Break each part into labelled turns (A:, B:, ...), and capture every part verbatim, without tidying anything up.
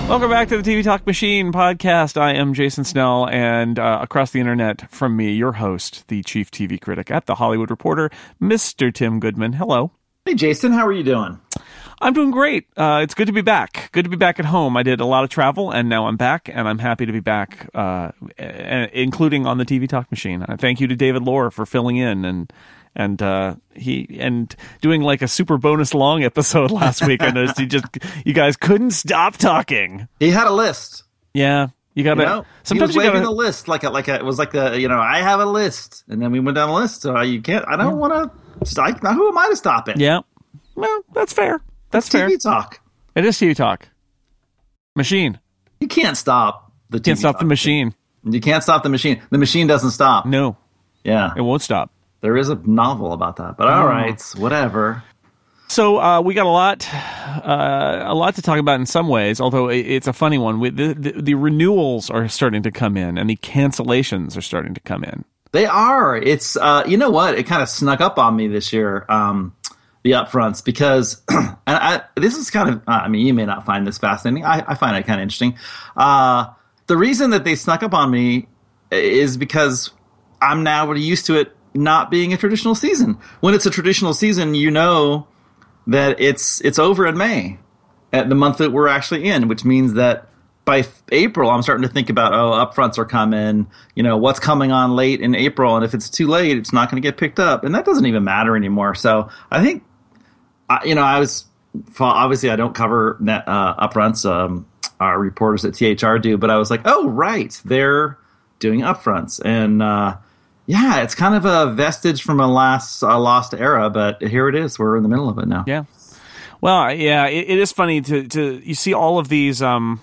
A: Welcome back to the T V Talk Machine podcast. I am Jason Snell, and uh, across the internet from me, your host, the chief T V critic at The Hollywood Reporter, Mister Tim Goodman. Hello.
B: Hey, Jason. How are you doing?
A: I'm doing great. Uh, it's good to be back. Good to be back at home. I did a lot of travel, and now I'm back, and I'm happy to be back, uh, including on the T V Talk Machine. Uh, thank you to David Lohr for filling in and and uh, he and doing like a super bonus long episode last week. I noticed he just you guys couldn't stop talking.
B: He had a list.
A: Yeah, you gotta.
B: You know?
A: Sometimes
B: he was
A: you gotta
B: waving a list like a, like a, it was like a you know I have a list, and then we went down the list. So you can't. I don't yeah. want to. Like, who am I to stop it?
A: Yeah, well, that's fair. That's
B: it's
A: fair.
B: T V talk.
A: It is T V talk. Machine.
B: You can't stop the. T V
A: can't stop
B: talk.
A: the machine.
B: You can't stop the machine. The machine doesn't stop.
A: No.
B: Yeah.
A: It won't stop.
B: There is a novel about that, but all oh. right, whatever.
A: So uh, we got a lot, uh, a lot to talk about in some ways. Although it's a funny one. We, the, the, the renewals are starting to come in, and the cancellations are starting to come in.
B: They are. It's uh, you know what? It kind of snuck up on me this year. Um, the upfronts, because and I, this is kind of. Uh, I mean, you may not find this fascinating. I, I find it kind of interesting. Uh, the reason that they snuck up on me is because I'm now used to it not being a traditional season. When it's a traditional season, you know that it's it's over in May, at the month that we're actually in, which means that by April, I'm starting to think about, oh, upfronts are coming, you know, what's coming on late in April, and if it's too late, it's not going to get picked up, and that doesn't even matter anymore. So I think, you know, I was, obviously I don't cover net, uh, upfronts, um, our reporters at T H R do, but I was like, oh, right, they're doing upfronts, and uh yeah, it's kind of a vestige from a last a lost era, but here it is. We're in the middle of it now.
A: Yeah. Well, yeah, it, it is funny to to you see all of these um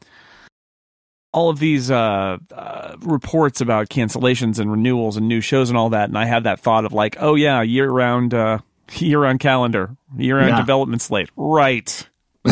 A: all of these uh, uh reports about cancellations and renewals and new shows and all that, and I had that thought of like, oh yeah, year round uh year round calendar, year round yeah. development slate, right?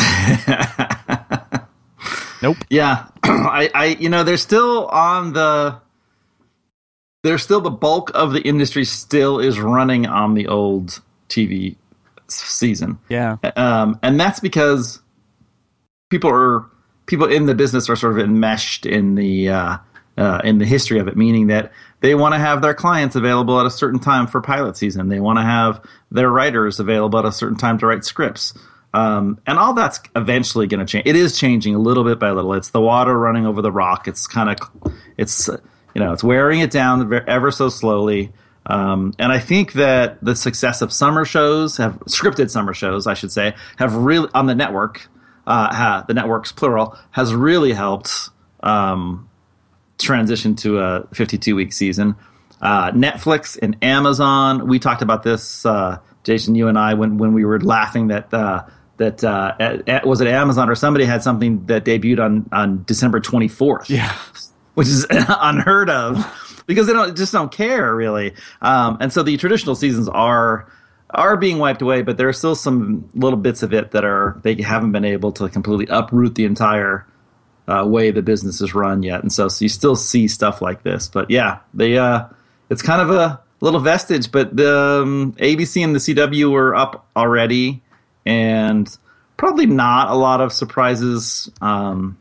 A: Nope.
B: Yeah, I, I you know they're still on the. There's still the bulk of the industry still is running on the old T V season.
A: Yeah.
B: Um, and that's because people are people in the business are sort of enmeshed in the uh, uh, in the history of it, meaning that they want to have their clients available at a certain time for pilot season. They want to have their writers available at a certain time to write scripts. Um, and all that's eventually going to change. It is changing a little bit by little. It's the water running over the rock. It's kind of it's. You know, it's wearing it down ever so slowly. Um, and I think that the success of summer shows, have scripted summer shows, I should say, have really, on the network, uh, ha, the networks, plural, has really helped um, transition to a fifty-two week season. Uh, Netflix and Amazon, we talked about this, uh, Jason, you and I, when, when we were laughing that, uh, that uh, at, at, was it Amazon or somebody had something that debuted on, on December twenty-fourth.
A: Yeah.
B: Which is unheard of because they don't just don't care really, um, and so the traditional seasons are are being wiped away. But there are still some little bits of it that are they haven't been able to completely uproot the entire uh, way the business is run yet, and so, so you still see stuff like this. But yeah, they uh, it's kind of a little vestige. But the um, A B C and the C W were up already, and probably not a lot of surprises. Um,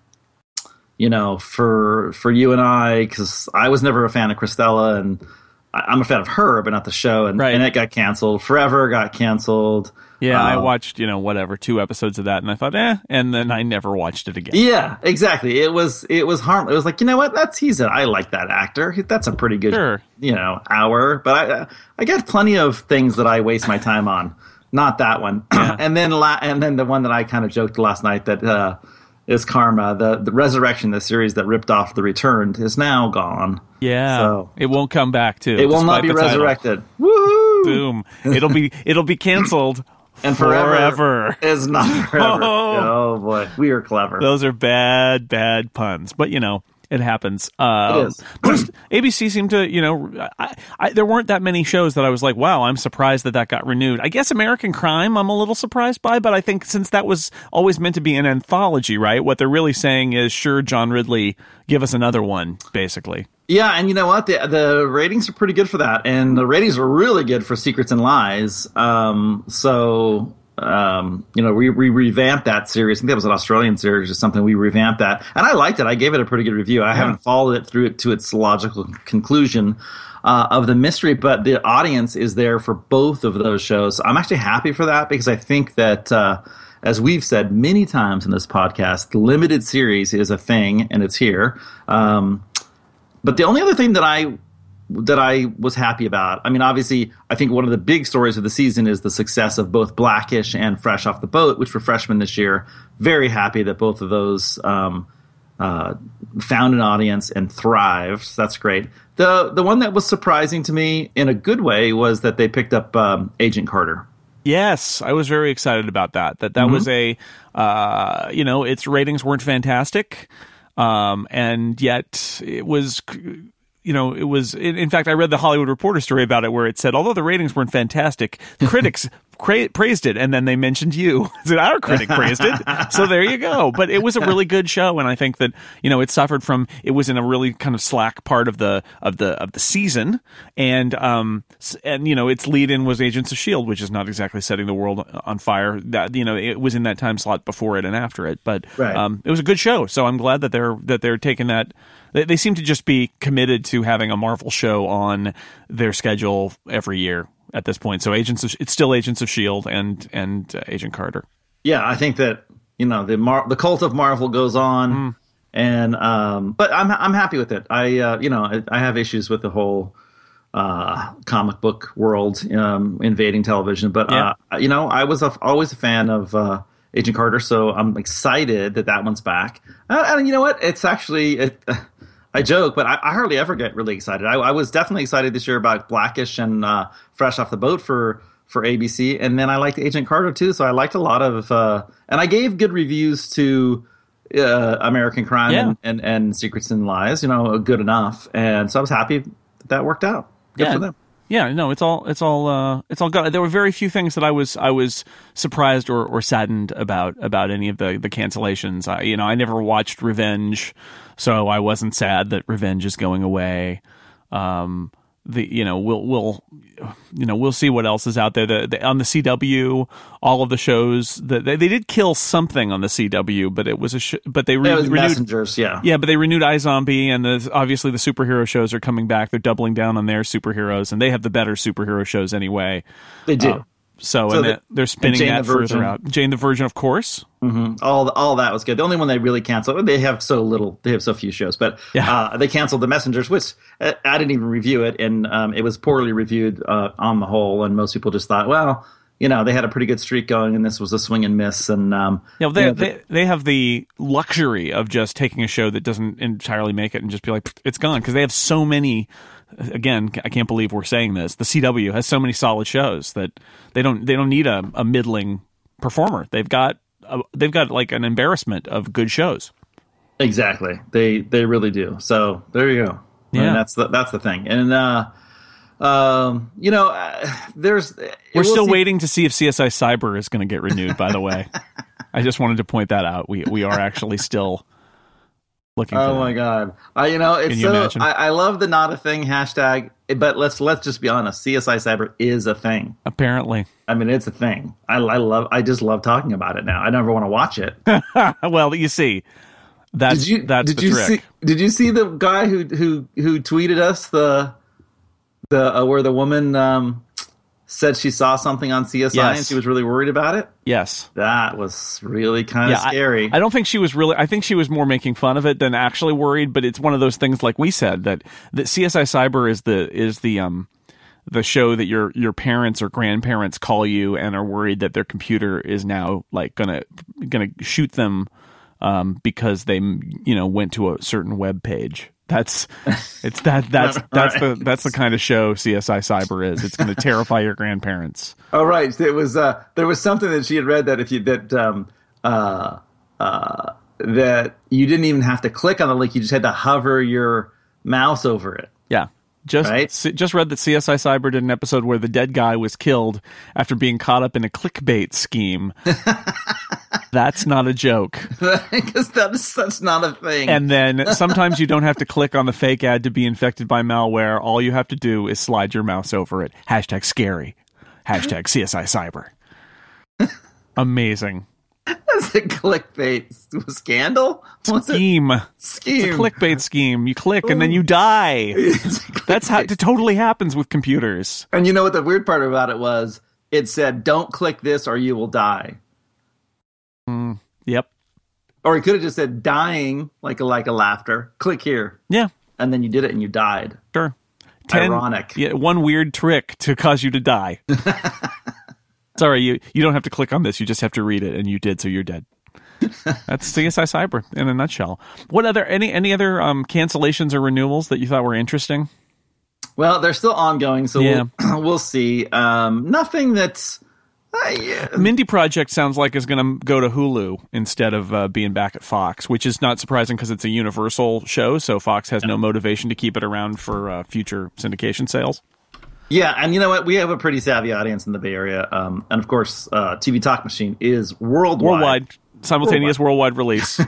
B: You know, for for you and I, because I was never a fan of Christella, and I, I'm a fan of her, but not the show, and,
A: right.
B: and it got canceled. Forever got canceled.
A: Yeah,
B: uh,
A: I watched, you know, whatever, two episodes of that, and I thought, eh, and then I never watched it again.
B: Yeah, exactly. It was it was harm. It was like, you know what? That's he's a, I like that actor. That's a pretty good,
A: sure.
B: you know, hour. But I I got plenty of things that I waste my time on. Not that one. Yeah. and then la- and then the one that I kind of joked last night that. Uh, Is Karma, the, the Resurrection, the series that ripped off The Returned, is now gone.
A: Yeah,
B: so,
A: it won't come back too.
B: It will not be resurrected.
A: Woohoo! Boom! It'll be it'll be canceled
B: and
A: forever.
B: forever. Is not forever. Oh. oh boy, we are clever.
A: Those are bad, bad puns, but you know. It happens. Uh,
B: it is.
A: Most, A B C seemed to, you know, I, I, there weren't that many shows that I was like, wow, I'm surprised that that got renewed. I guess American Crime I'm a little surprised by, but I think since that was always meant to be an anthology, right? What they're really saying is, sure, John Ridley, give us another one, basically.
B: Yeah, and you know what? The the ratings are pretty good for that, and the ratings were really good for Secrets and Lies. Um, so um, you know, we, we revamped that series. I think that was an Australian series or something. We revamped that, and I liked it. I gave it a pretty good review. I yeah. haven't followed it through it to its logical conclusion uh, of the mystery, but the audience is there for both of those shows. I'm actually happy for that because I think that, uh, as we've said many times in this podcast, the limited series is a thing, and it's here. Um, but the only other thing that I that I was happy about. I mean, obviously, I think one of the big stories of the season is the success of both Blackish and Fresh Off the Boat, which were freshmen this year. Very happy that both of those um, uh, found an audience and thrived. That's great. The the one that was surprising to me in a good way was that they picked up um, Agent Carter.
A: Yes, I was very excited about that. That that mm-hmm. was a, uh, you know, its ratings weren't fantastic, um, and yet it was... You know, it was, in fact, I read the Hollywood Reporter story about it where it said, although the ratings weren't fantastic, critics cra- praised it, and then they mentioned you. So our critic praised it. So there you go. But it was a really good show, and I think that, you know, it suffered from, it was in a really kind of slack part of the of the of the season, and um and you know, its lead in was Agents of S H I E L D, which is not exactly setting the world on fire. That, you know, it was in that time slot before it and after it, but
B: right.
A: um it was a good show. So I'm glad that they're that they're taking that. They, they seem to just be committed to having a Marvel show on their schedule every year at this point. So Agents of, it's still Agents of S H I E L D and and uh, Agent Carter.
B: Yeah, I think that, you know, the Mar- the cult of Marvel goes on, mm. and um, but I'm I'm happy with it. I uh, you know I, I have issues with the whole uh, comic book world um, invading television, but yeah. uh, you know, I was a, always a fan of uh, Agent Carter, so I'm excited that that one's back. Uh, and you know what? It's actually. It, I joke, but I, I hardly ever get really excited. I, I was definitely excited this year about Blackish and uh, Fresh Off the Boat for, for A B C, and then I liked Agent Carter too. So I liked a lot of, uh, and I gave good reviews to uh, American Crime
A: yeah.
B: and, and, and Secrets and Lies. You know, good enough, and so I was happy that that worked out. Good
A: yeah.
B: for them.
A: Yeah, no, it's all it's all uh, it's all good. There were very few things that I was I was surprised or, or saddened about about any of the the cancellations. I, you know, I never watched Revenge, so I wasn't sad that Revenge is going away. Um, the you know we'll we'll you know we'll see what else is out there. The, the, on the C W, all of the shows that they, they did kill something on the C W, but it was a sh- but they re-
B: it was
A: renewed
B: Messengers, yeah,
A: yeah, but they renewed iZombie, and the, obviously the superhero shows are coming back. They're doubling down on their superheroes, and they have the better superhero shows anyway.
B: They do.
A: Uh, so,
B: so
A: and
B: the,
A: they're spinning that further out. Jane the Virgin, of course.
B: Mm-hmm. All all that was good. The only one they really canceled. They have so little. They have so few shows, but
A: yeah.
B: uh, they canceled The Messengers, which uh, I didn't even review it, and um, it was poorly reviewed uh, on the whole. And most people just thought, well, you know, they had a pretty good streak going, and this was a swing and miss. And um,
A: yeah, well, they,
B: you know,
A: they they have the luxury of just taking a show that doesn't entirely make it and just be like, it's gone, because they have so many. Again, I can't believe we're saying this. The C W has so many solid shows that they don't they don't need a, a middling performer. They've got a, they've got like an embarrassment of good shows.
B: Exactly, they they really do. So there you go.
A: Yeah,
B: I mean, that's the that's the thing. And uh, um, you know, uh, there's
A: we're
B: we'll
A: still
B: see.
A: waiting to see if C S I Cyber is going to get renewed. By the way, I just wanted to point that out. We we are actually still. Looking
B: oh
A: for
B: my god! I you know it's
A: you
B: so I, I love the not a thing hashtag, but let's let's just be honest. C S I Cyber is a thing.
A: Apparently,
B: I mean it's a thing. I, I love. I just love talking about it now. I never want to watch it.
A: Well, you see, that's
B: did you,
A: that's
B: did
A: the
B: you
A: trick.
B: See, did you see the guy who who who tweeted us the the uh, where the woman um, said she saw something on C S I
A: yes.
B: and she was really worried about it?
A: Yes.
B: That was really kind of
A: yeah,
B: scary.
A: I, I don't think she was really, I think she was more making fun of it than actually worried, but it's one of those things like we said, that, that C S I Cyber is the, is the, um, the show that your, your parents or grandparents call you and are worried that their computer is now like gonna, gonna shoot them, um, because they, you know, went to a certain web page. That's it's that that's that's right. the that's the kind of show C S I Cyber is. It's going to terrify your grandparents.
B: Oh right, it was uh, there was something that she had read that if you that um, uh, uh, that you didn't even have to click on the link, you just had to hover your mouse over it.
A: Yeah. Just
B: right?
A: just read that C S I Cyber did an episode where the dead guy was killed after being caught up in a clickbait scheme. That's not a joke.
B: Because that's, that's not a thing.
A: And then sometimes you don't have to click on the fake ad to be infected by malware. All you have to do is slide your mouse over it. Hashtag scary. Hashtag C S I Cyber. Amazing.
B: That's a clickbait scandal? What's
A: scheme.
B: It? Scheme.
A: It's a clickbait scheme. You click and then you die. That's how it totally happens with computers.
B: And you know what the weird part about it was? It said, don't click this or you will die.
A: Mm, yep.
B: Or it could have just said dying, like a, like a laughter. Click here.
A: Yeah.
B: And then you did it and you died.
A: Sure. Ten,
B: Ironic.
A: Yeah, one weird trick to cause you to die. Sorry, you, you don't have to click on this. You just have to read it, and you did, so you're dead. That's C S I Cyber in a nutshell. What other any any other um, cancellations or renewals that you thought were interesting?
B: Well, they're still ongoing, so
A: yeah.
B: we'll, we'll see. Um, nothing that's... Uh, yeah.
A: Mindy Project sounds like is going to go to Hulu instead of uh, being back at Fox, which is not surprising because it's a Universal show, so Fox has no motivation to keep it around for uh, future syndication sales.
B: Yeah, and you know what? We have a pretty savvy audience in the Bay Area, um, and of course, uh, T V Talk Machine is worldwide.
A: Worldwide. Simultaneous worldwide, worldwide release.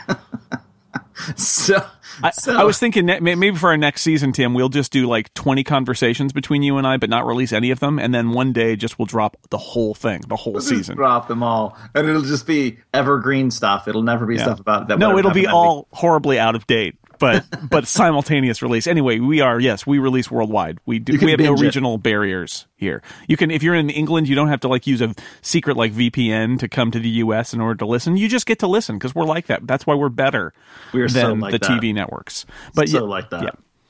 B: so,
A: I,
B: so
A: I was thinking that maybe for our next season, Tim, we'll just do like twenty conversations between you and I, but not release any of them, and then one day just we'll drop the whole thing, the whole
B: we'll
A: season.
B: Drop them all, and it'll just be evergreen stuff. It'll never be yeah. stuff about that.
A: No, it'll be all week. horribly out of date. But but simultaneous release. Anyway, we are yes, we release worldwide. We do. We have no regional it. barriers here. You can if you're in England, you don't have to like use a secret like V P N to come to the U S in order to listen. You just get to listen because we're like that. That's why we're better
B: we are
A: than
B: so like
A: the
B: that.
A: T V networks. But
B: so
A: yeah,
B: like that.
A: Yeah.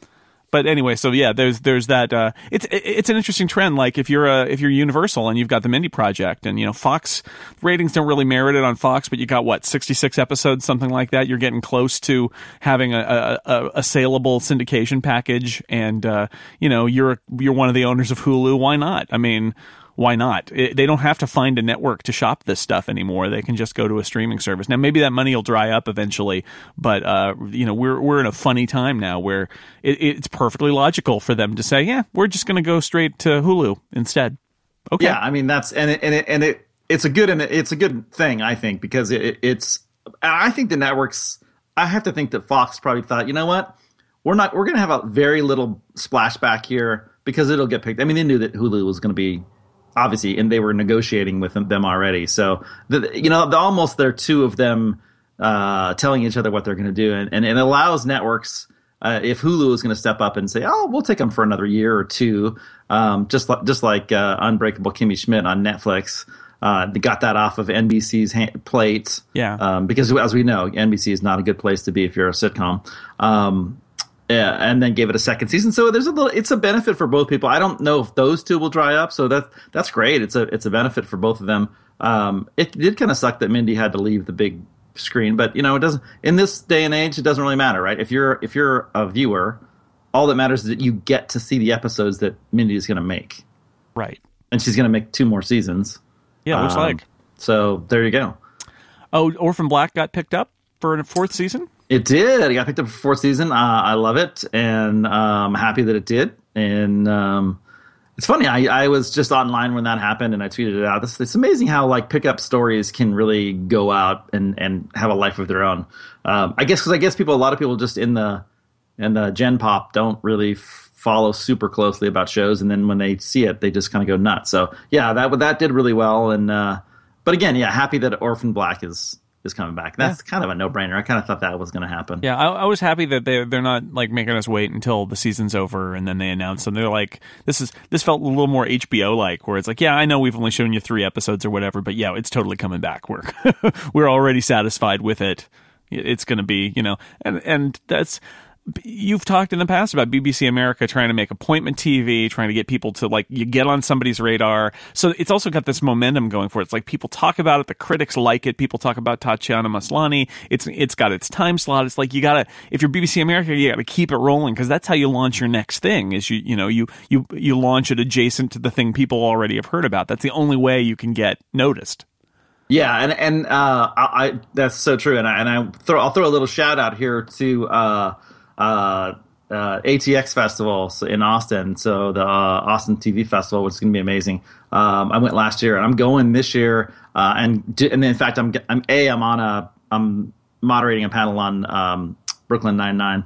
A: But anyway, so yeah, there's there's that. Uh, it's it's an interesting trend. Like if you're a, if you're Universal and you've got the Mindy Project, and you know Fox ratings don't really merit it on Fox, but you got what sixty-six episodes, something like that. You're getting close to having a a, a saleable syndication package, and uh, you know you're you're one of the owners of Hulu. Why not? I mean. Why not? It, they don't have to find a network to shop this stuff anymore. They can just go to a streaming service. Now, maybe that money will dry up eventually, but uh, you know, we're we're in a funny time now where it, it's perfectly logical for them to say, "Yeah, we're just going to go straight to Hulu instead." Okay.
B: Yeah, I mean that's and it, and it, and it it's a good and it's a good thing I think because it, it's and I think the networks. I have to think that Fox probably thought, you know what, we're not we're going to have a very little splashback here because it'll get picked. I mean, they knew that Hulu was going to be. Obviously, and they were negotiating with them already. So, the, you know, the, almost there are two of them uh, telling each other what they're going to do. And, and it allows networks, uh, if Hulu is going to step up and say, oh, we'll take them for another year or two, um, just, like, just like uh, Unbreakable Kimmy Schmidt on Netflix. Uh, they got that off of N B C's hand, plate.
A: Yeah.
B: Um, because, as we know, N B C is not a good place to be if you're a sitcom. Um Yeah, and then gave it a second season. So there's a little. It's a benefit for both people. I don't know if those two will dry up. So that that's great. It's a it's a benefit for both of them. Um, it did kind of suck that Mindy had to leave the big screen, but you know it doesn't. In this day and age, it doesn't really matter, right? If you're if you're a viewer, all that matters is that you get to see the episodes that Mindy is going to make.
A: Right,
B: and she's going to make two more seasons.
A: Yeah, looks um, like.
B: So there you go.
A: Oh, Orphan Black got picked up for a fourth season.
B: It did. It got picked up for fourth season. Uh, I love it, and I'm um, happy that it did. And um, it's funny. I, I was just online when that happened, and I tweeted it out. It's, it's amazing how like pickup stories can really go out and, and have a life of their own. Um, I guess because I guess people, a lot of people just in the in the Gen Pop don't really f- follow super closely about shows, and then when they see it, they just kind of go nuts. So yeah, that that did really well. And uh, but again, yeah, happy that Orphan Black is. is coming back. That's yeah. kind of a no-brainer. I kind of thought that was going to happen.
A: Yeah, I, I was happy that they're, they're not like making us wait until the season's over and then they announce them. They're like, this is this felt a little more H B O-like, where it's like, yeah, I know we've only shown you three episodes or whatever, but yeah, it's totally coming back. We're, we're already satisfied with it. It's going to be, you know, and, and that's... You've talked in the past about B B C America trying to make appointment T V, trying to get people to like you get on somebody's radar. So it's also got this momentum going for it. It's like people talk about it, the critics like it. People talk about Tatiana Maslany. It's it's got its time slot. It's like you gotta if you're B B C America, you gotta keep it rolling because that's how you launch your next thing. Is you you know you you you launch it adjacent to the thing people already have heard about. That's the only way you can get noticed.
B: Yeah, and and uh, I, I that's so true. And I and I throw I'll throw a little shout out here to. Uh, Uh, uh, A T X Festival in Austin, so the uh, Austin T V Festival, which is going to be amazing. Um, I went last year, and I'm going this year. Uh, and and in fact, I'm I'm a I'm on a I'm moderating a panel on um, Brooklyn Nine-Nine,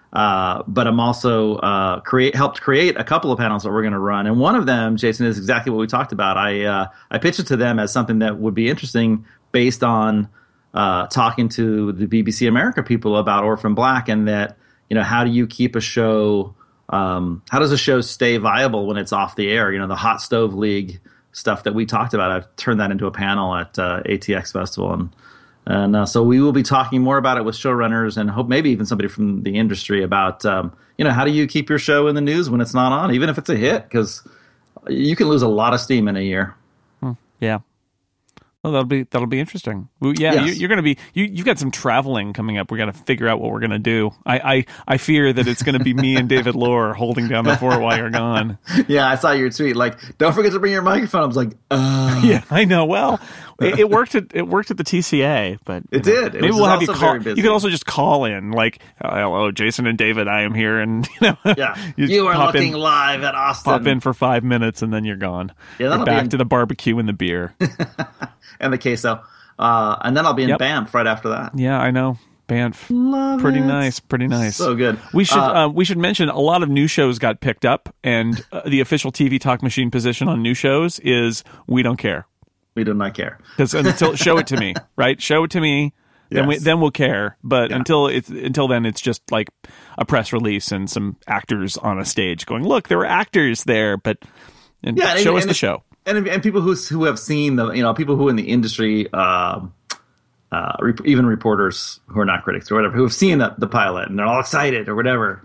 B: Uh, but I'm also uh, create helped create a couple of panels that we're going to run, and one of them, Jason, is exactly what we talked about. I uh, I pitched it to them as something that would be interesting based on uh, talking to the B B C America people about Orphan Black, and that, you know, how do you keep a show? Um, how does a show stay viable when it's off the air? You know, the Hot Stove League stuff that we talked about. I've turned that into a panel at uh, A T X Festival, and. And uh, so we will be talking more about it with showrunners and hope maybe even somebody from the industry about, um, you know, how do you keep your show in the news when it's not on, even if it's a hit, because you can lose a lot of steam in a year.
A: Hmm. Yeah. Well, that'll be that'll be interesting. Well, yeah,
B: Yes.
A: you, you're going to be you. You've got some traveling coming up. We got to figure out what we're going to do. I, I I fear that it's going to be me and David Lohr holding down the fort while you're gone.
B: Yeah, I saw your tweet. Like, don't forget to bring your microphone. I was like, uh.
A: Yeah, I know. Well, it, it worked at it worked at the T C A, but
B: It
A: you know,
B: did. It
A: maybe
B: was
A: we'll have you
B: also
A: call.
B: very busy.
A: You can also just call in, like, hello, Jason and David, I am here, and you know,
B: Yeah,
A: you,
B: you are
A: pop
B: looking
A: in,
B: live at Austin.
A: pop in for five minutes, and then you're gone.
B: Yeah,
A: You're
B: that'll be
A: back
B: in-
A: to the barbecue and the beer.
B: and the queso. Uh, and then I'll be in
A: Yep.
B: Banff right after that.
A: Yeah, I know. Banff.
B: Love
A: Pretty
B: it.
A: nice, pretty nice.
B: So good.
A: We should
B: Uh,
A: uh, we should mention a lot of new shows got picked up, and uh, the official T V Talk Machine position on new shows is we don't care.
B: We do not care.
A: Because until show it to me, right? Show it to me, then we
B: Yes.
A: then we'll care. But
B: Yeah.
A: until it's until then, it's just like a press release and some actors on a stage going, "Look, there were actors there," but and
B: Yeah, and-
A: show us
B: and
A: the
B: it-
A: show.
B: And and people who who have seen the, you know, people who in the industry, um, uh, rep- even reporters who are not critics or whatever, who have seen the, the pilot and they're all excited or whatever.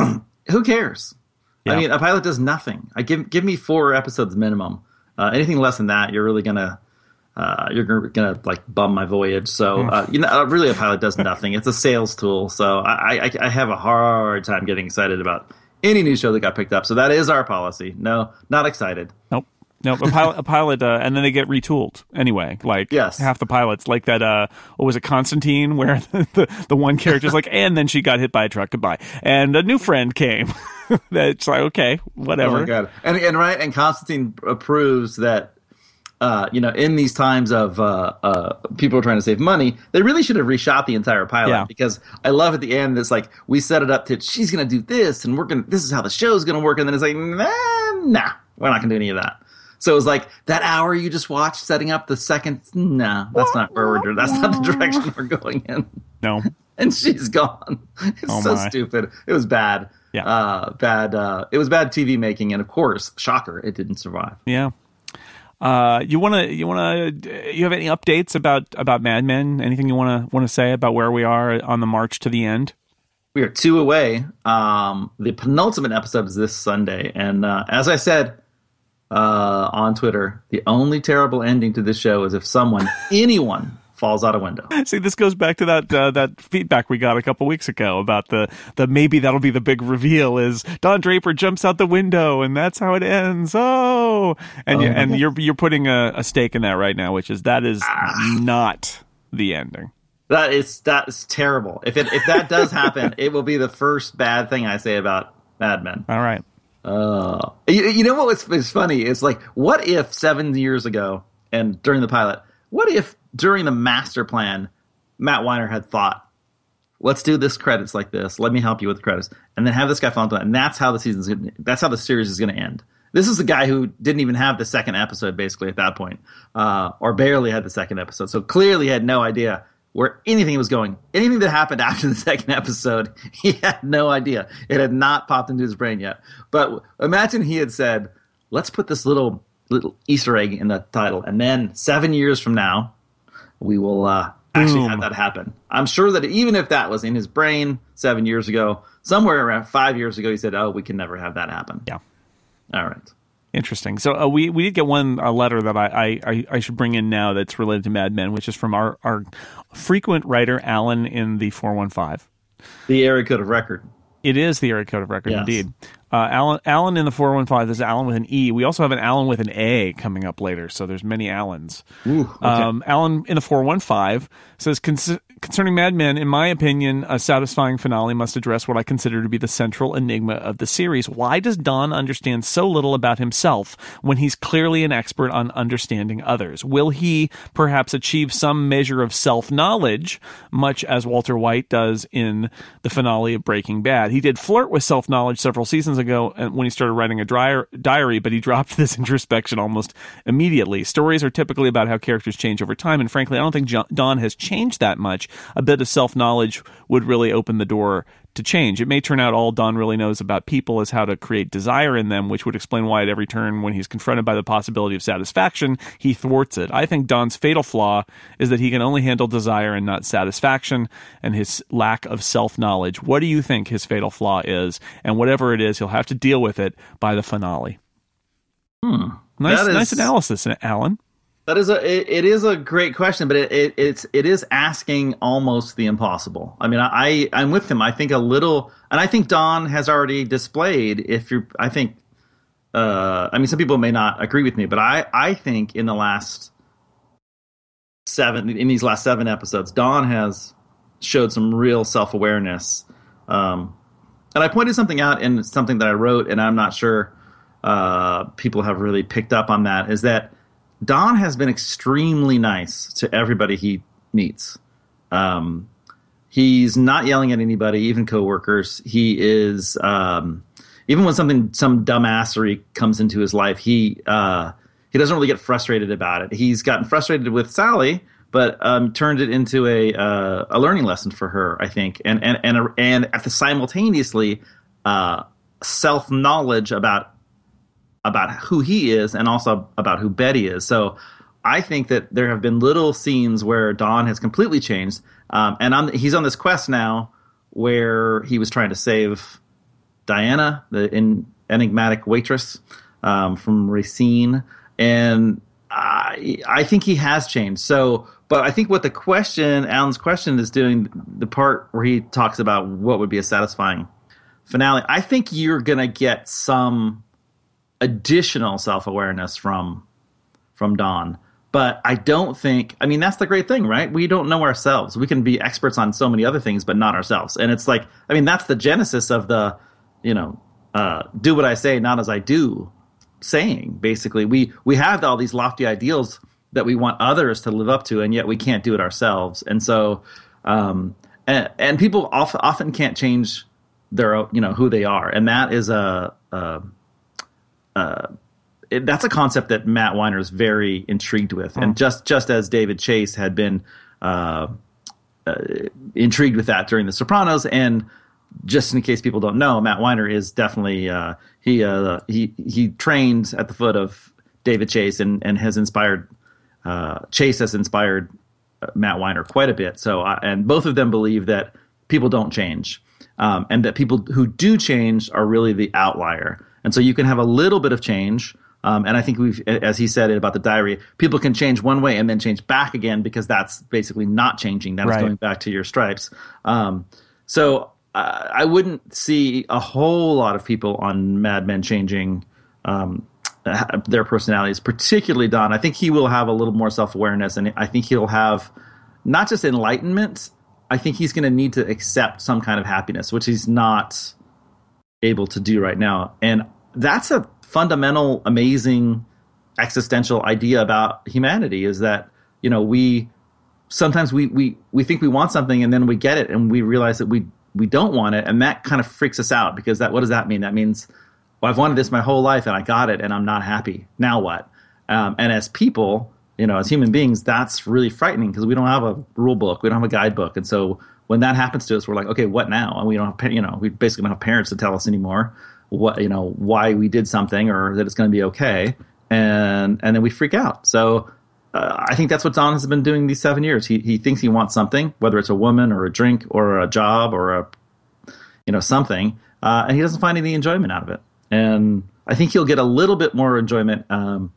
B: Who cares?
A: Yeah.
B: I mean, a pilot does nothing. I give give me four episodes minimum. Uh, anything less than that, you're really gonna uh, you're gonna, gonna like bum my voyage. So uh, you know, uh, really, a pilot does nothing. It's a sales tool. So I, I I have a hard time getting excited about any new show that got picked up. So that is our policy. No, not excited.
A: Nope. No, a pilot, a pilot, uh, and then they get retooled anyway. Like
B: Yes.
A: half the pilots, like that. Uh, what was it, Constantine, where the, the the one character's like, and then she got hit by a truck. Goodbye, and a new friend came. That's like, okay, whatever.
B: Oh my god! And and right, and Constantine approves that. Uh, you know, in these times of uh, uh, people trying to save money, they really should have reshot the entire pilot.
A: Yeah.
B: Because I love at the end, it's like we set it up to she's going to do this, and we're going. to This is how the show's going to work, and then it's like, nah, nah, we're not going to do any of that. So it was like that hour you just watched setting up the second. No, that's not where we're. That's not the direction we're going in.
A: No.
B: And she's gone. It's
A: Oh
B: so
A: my.
B: stupid. It was bad.
A: Yeah.
B: Uh, bad. Uh, it was bad T V making, and of course, shocker, it didn't survive.
A: Yeah. Uh, you want to? You want to? You have any updates about about Mad Men? Anything you want to want to say about where we are on the march to the end?
B: We are two away. Um, the penultimate episode is this Sunday, and uh, as I said uh, on Twitter, the only terrible ending to this show is if someone, anyone, falls out a window.
A: See, this goes back to that uh, that feedback we got a couple weeks ago about the the maybe that'll be the big reveal is Don Draper jumps out the window and that's how it ends. Oh, and
B: Oh
A: you,
B: my
A: and
B: God.
A: you're you're putting a, a stake in that right now, which is that is
B: Ah.
A: not the ending.
B: That is that is terrible. If it if that does happen, it will be the first bad thing I say about Mad Men.
A: All right.
B: Uh, you, you know what was, was funny? It's like, what if seven years ago and during the pilot, what if during the master plan, Matt Weiner had thought, let's do this credits like this. Let me help you with the credits. And then have this guy fall into that. And that's how the season's gonna, that's how the series is going to end. This is the guy who didn't even have the second episode basically at that point, uh, or barely had the second episode. So clearly had no idea where anything was going. Anything that happened after the second episode, he had no idea. It had not popped into his brain yet. But imagine he had said, let's put this little little Easter egg in the title. And then seven years from now, we will uh, actually
A: Boom.
B: have that happen. I'm sure that even if that was in his brain seven years ago, somewhere around five years ago, he said, oh, we can never have that happen.
A: Yeah.
B: All right.
A: Interesting. So uh, we we did get one a letter that I, I I should bring in now that's related to Mad Men, which is from our our frequent writer Alan in the four one five.
B: The area code of record.
A: It is the area code of record,
B: Yes.
A: indeed. Uh, Alan, Alan in the four one five, there's Alan with an E. We also have an Alan with an A coming up later, so there's many Allens.
B: Ooh, okay.
A: um, Alan in the four one five says, Con- concerning Mad Men, in my opinion, a satisfying finale must address what I consider to be the central enigma of the series. Why does Don understand so little about himself when he's clearly an expert on understanding others? Will he perhaps achieve some measure of self-knowledge, much as Walter White does in the finale of Breaking Bad? He did flirt with self-knowledge several seasons ago when he started writing a dryer, diary, but he dropped this introspection almost immediately. Stories are typically about how characters change over time, and frankly, I don't think John, Don has changed that much. A bit of self-knowledge would really open the door to change. It may turn out all Don really knows about people is how to create desire in them, which would explain why at every turn when he's confronted by the possibility of satisfaction, he thwarts it. I think Don's fatal flaw is that he can only handle desire and not satisfaction, and his lack of self-knowledge. What do you think his fatal flaw is? And whatever it is, he'll have to deal with it by the finale.
B: Hmm.
A: Nice,
B: is,
A: nice analysis, Alan.
B: That is a it, it is a great question, but it, it it's it is asking almost the impossible. I mean, I I'm with him. I think a little, and I think Don has already displayed. If you're, I think, uh, I mean, some people may not agree with me, but I I think in the last seven in these last seven episodes, Don has showed some real self awareness. Um, and I pointed something out in something that I wrote, and I'm not sure uh, people have really picked up on that. Is that Don has been extremely nice to everybody he meets. Um, he's not yelling at anybody, even coworkers. He is, um, even when something, some dumbassery comes into his life, he uh, he doesn't really get frustrated about it. He's gotten frustrated with Sally, but um, turned it into a uh, a learning lesson for her, I think, and and and and at the simultaneously uh, self knowledge about. about who he is and also about who Betty is. So I think that there have been little scenes where Don has completely changed. Um, and on, he's on this quest now where he was trying to save Diana, the in, enigmatic waitress um, from Racine. And I, I think he has changed. So, but I think what the question, Alan's question is doing, the part where he talks about what would be a satisfying finale, I think you're going to get some additional self-awareness from from Don, but I don't think, I mean, that's the great thing, right? We don't know ourselves. We can be experts on so many other things, but not ourselves. And it's like, I mean, that's the genesis of the, you know, uh, do what I say, not as I do saying. Basically, we we have all these lofty ideals that we want others to live up to, and yet we can't do it ourselves. And so, um, and, and people often, often can't change their, you know, who they are. And that is a, a Uh, it, that's a concept that Matt Weiner is very intrigued with, mm. and just just as David Chase had been uh, uh, intrigued with that during The Sopranos, and just in case people don't know, Matt Weiner is definitely uh, he uh, he he trained at the foot of David Chase and and has inspired uh, Chase has inspired Matt Weiner quite a bit. So uh, and both of them believe that people don't change, um, and that people who do change are really the outlier. And so you can have a little bit of change. Um, and I think we've, as he said about the diary, people can change one way and then change back again because that's basically not changing. That's right. Going back to your stripes. Um, so uh, I wouldn't see a whole lot of people on Mad Men changing um, their personalities, particularly Don. I think he will have a little more self-awareness, and I think he'll have not just enlightenment. I think he's going to need to accept some kind of happiness, which he's not able to do right now. And that's a fundamental, amazing, existential idea about humanity, is that, you know, we sometimes we, we, we think we want something and then we get it and we realize that we, we don't want it. And that kind of freaks us out, because that, what does that mean? That means, well, I've wanted this my whole life and I got it and I'm not happy. Now what? Um, and as people, you know, as human beings, that's really frightening because we don't have a rule book. We don't have a guidebook. And so when that happens to us, we're like, okay, what now? And we don't have, you know, we basically don't have parents to tell us anymore what, you know, why we did something or that it's going to be okay. And, and then we freak out. So uh, I think that's what Don has been doing these seven years. He, he thinks he wants something, whether it's a woman or a drink or a job or a, you know, something. Uh, and he doesn't find any enjoyment out of it. And I think he'll get a little bit more enjoyment, um,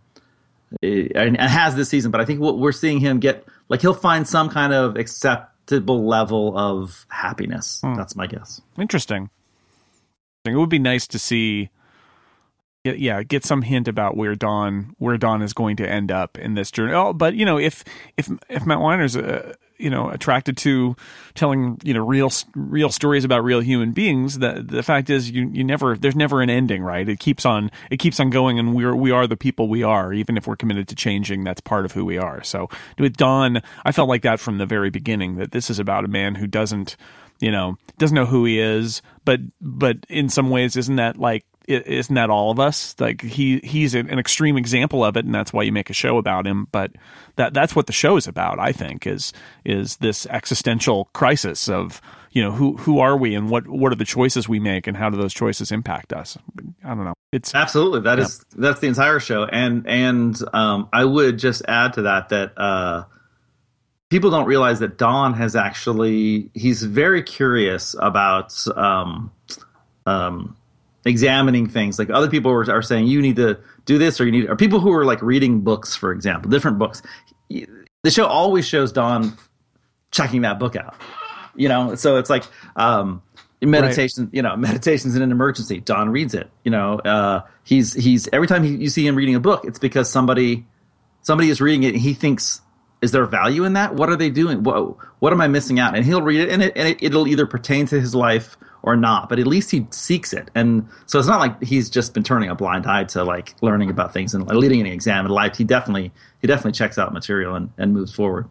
B: and has this season, but I think what we're seeing him get, like, he'll find some kind of acceptable level of happiness. Hmm. That's my guess.
A: Interesting. It would be nice to see, yeah, get some hint about where Dawn, where Dawn is going to end up in this journey. Oh, but you know, if if if Matt Weiner's, uh, you know, attracted to telling, you know, real real stories about real human beings, the the fact is, you you never, there's never an ending, right? It keeps on, it keeps on going, and we're we are the people we are, even if we're committed to changing. That's part of who we are. So with Dawn, I felt like that from the very beginning, that this is about a man who doesn't, you know, doesn't know who he is, but but in some ways, isn't that like, isn't that all of us? Like he he's an extreme example of it, and that's why you make a show about him. But that that's what the show is about, I think, is is this existential crisis of, you know, who who are we, and what what are the choices we make, and how do those choices impact us? I don't know. It's
B: absolutely that
A: yeah.
B: is that's the entire show, and and um, I would just add to that that. Uh, People don't realize that Don has actually, he's very curious about um, um, examining things. Like other people are, are saying, you need to do this, or you need, or people who are like reading books, for example, different books. The show always shows Don checking that book out, you know? So it's like um, meditation, right. you know, meditations in an emergency. Don reads it, you know, uh, he's, he's, every time he, you see him reading a book, it's because somebody, somebody is reading it and he thinks, is there value in that? What are they doing? What, what am I missing out? And he'll read it, and, it, and it, it'll either pertain to his life or not. But at least he seeks it. And so it's not like he's just been turning a blind eye to like learning about things and leading an exam in life. He definitely he definitely checks out material and, and moves forward.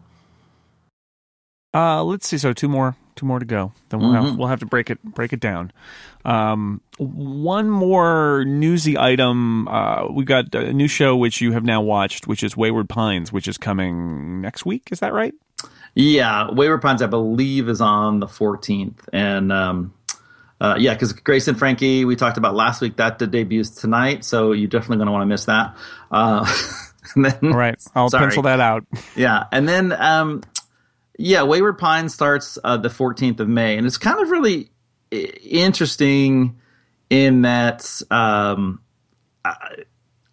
A: Uh, let's see. So two more, two more to go. Then we'll mm-hmm. have we'll have to break it break it down. Um, one more newsy item. Uh, we got a new show which you have now watched, which is Wayward Pines, which is coming next week. Is that right?
B: Yeah, Wayward Pines, I believe, is on the fourteenth, and um, uh, yeah, because Grace and Frankie we talked about last week, that debuts tonight, so you're definitely going to want to miss that. Uh, and then,
A: all right, I'll sorry. pencil that out.
B: Yeah, and then. Um, Yeah, Wayward Pines starts uh, the fourteenth of May, and it's kind of really interesting in that um, I,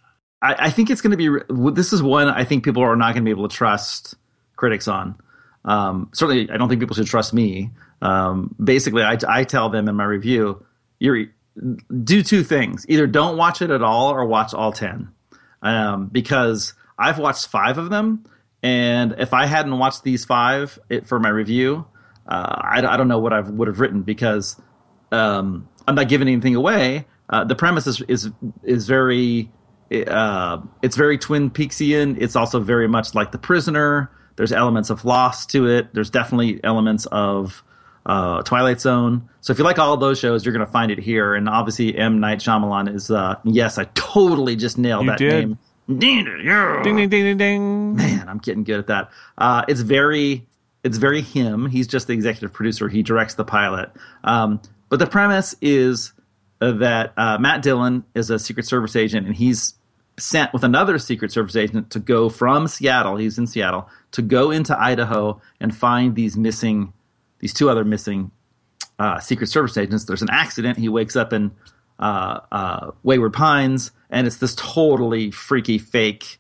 B: I think it's going to be – this is one I think people are not going to be able to trust critics on. Um, certainly, I don't think people should trust me. Um, basically, I, I tell them in my review, you're, do two things. Either don't watch it at all or watch all ten, um, because I've watched five of them. And if I hadn't watched these five it, for my review, uh, I, I don't know what I would have written, because um, I'm not giving anything away. Uh, the premise is is, is very uh, it's very Twin Peaksian. It's also very much like The Prisoner. There's elements of Lost to it. There's definitely elements of uh, Twilight Zone. So if you like all of those shows, you're going to find it here. And obviously, M. Night Shyamalan is uh, yes, I totally just nailed
A: you
B: that
A: did.
B: name. Ding, ding, ding, ding, ding. Man, I'm getting good at that. Uh, it's very, it's very him. He's just the executive producer. He directs the pilot. Um, but the premise is uh, that uh, Matt Dillon is a Secret Service agent, and he's sent with another Secret Service agent to go from Seattle. He's in Seattle to go into Idaho and find these missing, these two other missing uh, Secret Service agents. There's an accident. He wakes up in uh, uh, Wayward Pines. And it's this totally freaky, fake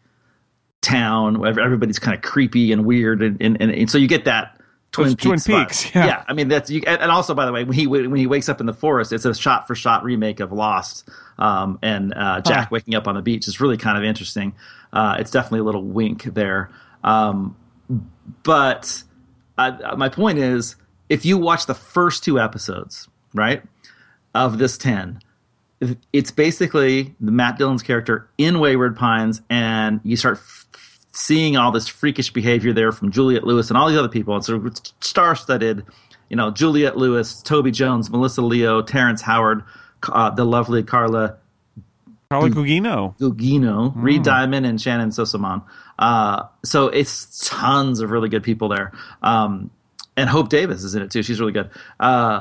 B: town where everybody's kind of creepy and weird, and, and, and so you get that Twin Peaks.
A: Twin Peaks, yeah.
B: yeah. I mean, that's you, and also, by the way, when he when he wakes up in the forest, it's a shot-for-shot remake of Lost, um, and uh, Jack huh. waking up on the beach is really kind of interesting. Uh, it's definitely a little wink there, um, but I, my point is, if you watch the first two episodes, right, of this ten. It's basically the Matt Dillon's character in Wayward Pines, and you start f- seeing all this freakish behavior there from Juliette Lewis and all these other people. And so it's star-studded, you know, Juliette Lewis, Toby Jones, Melissa Leo, Terrence Howard, uh, the lovely Carla
A: Carla Gugino,
B: Gugino, mm. Reed Diamond, and Shannon Sosaman. Uh, so it's tons of really good people there. Um, and Hope Davis is in it too. She's really good. Uh,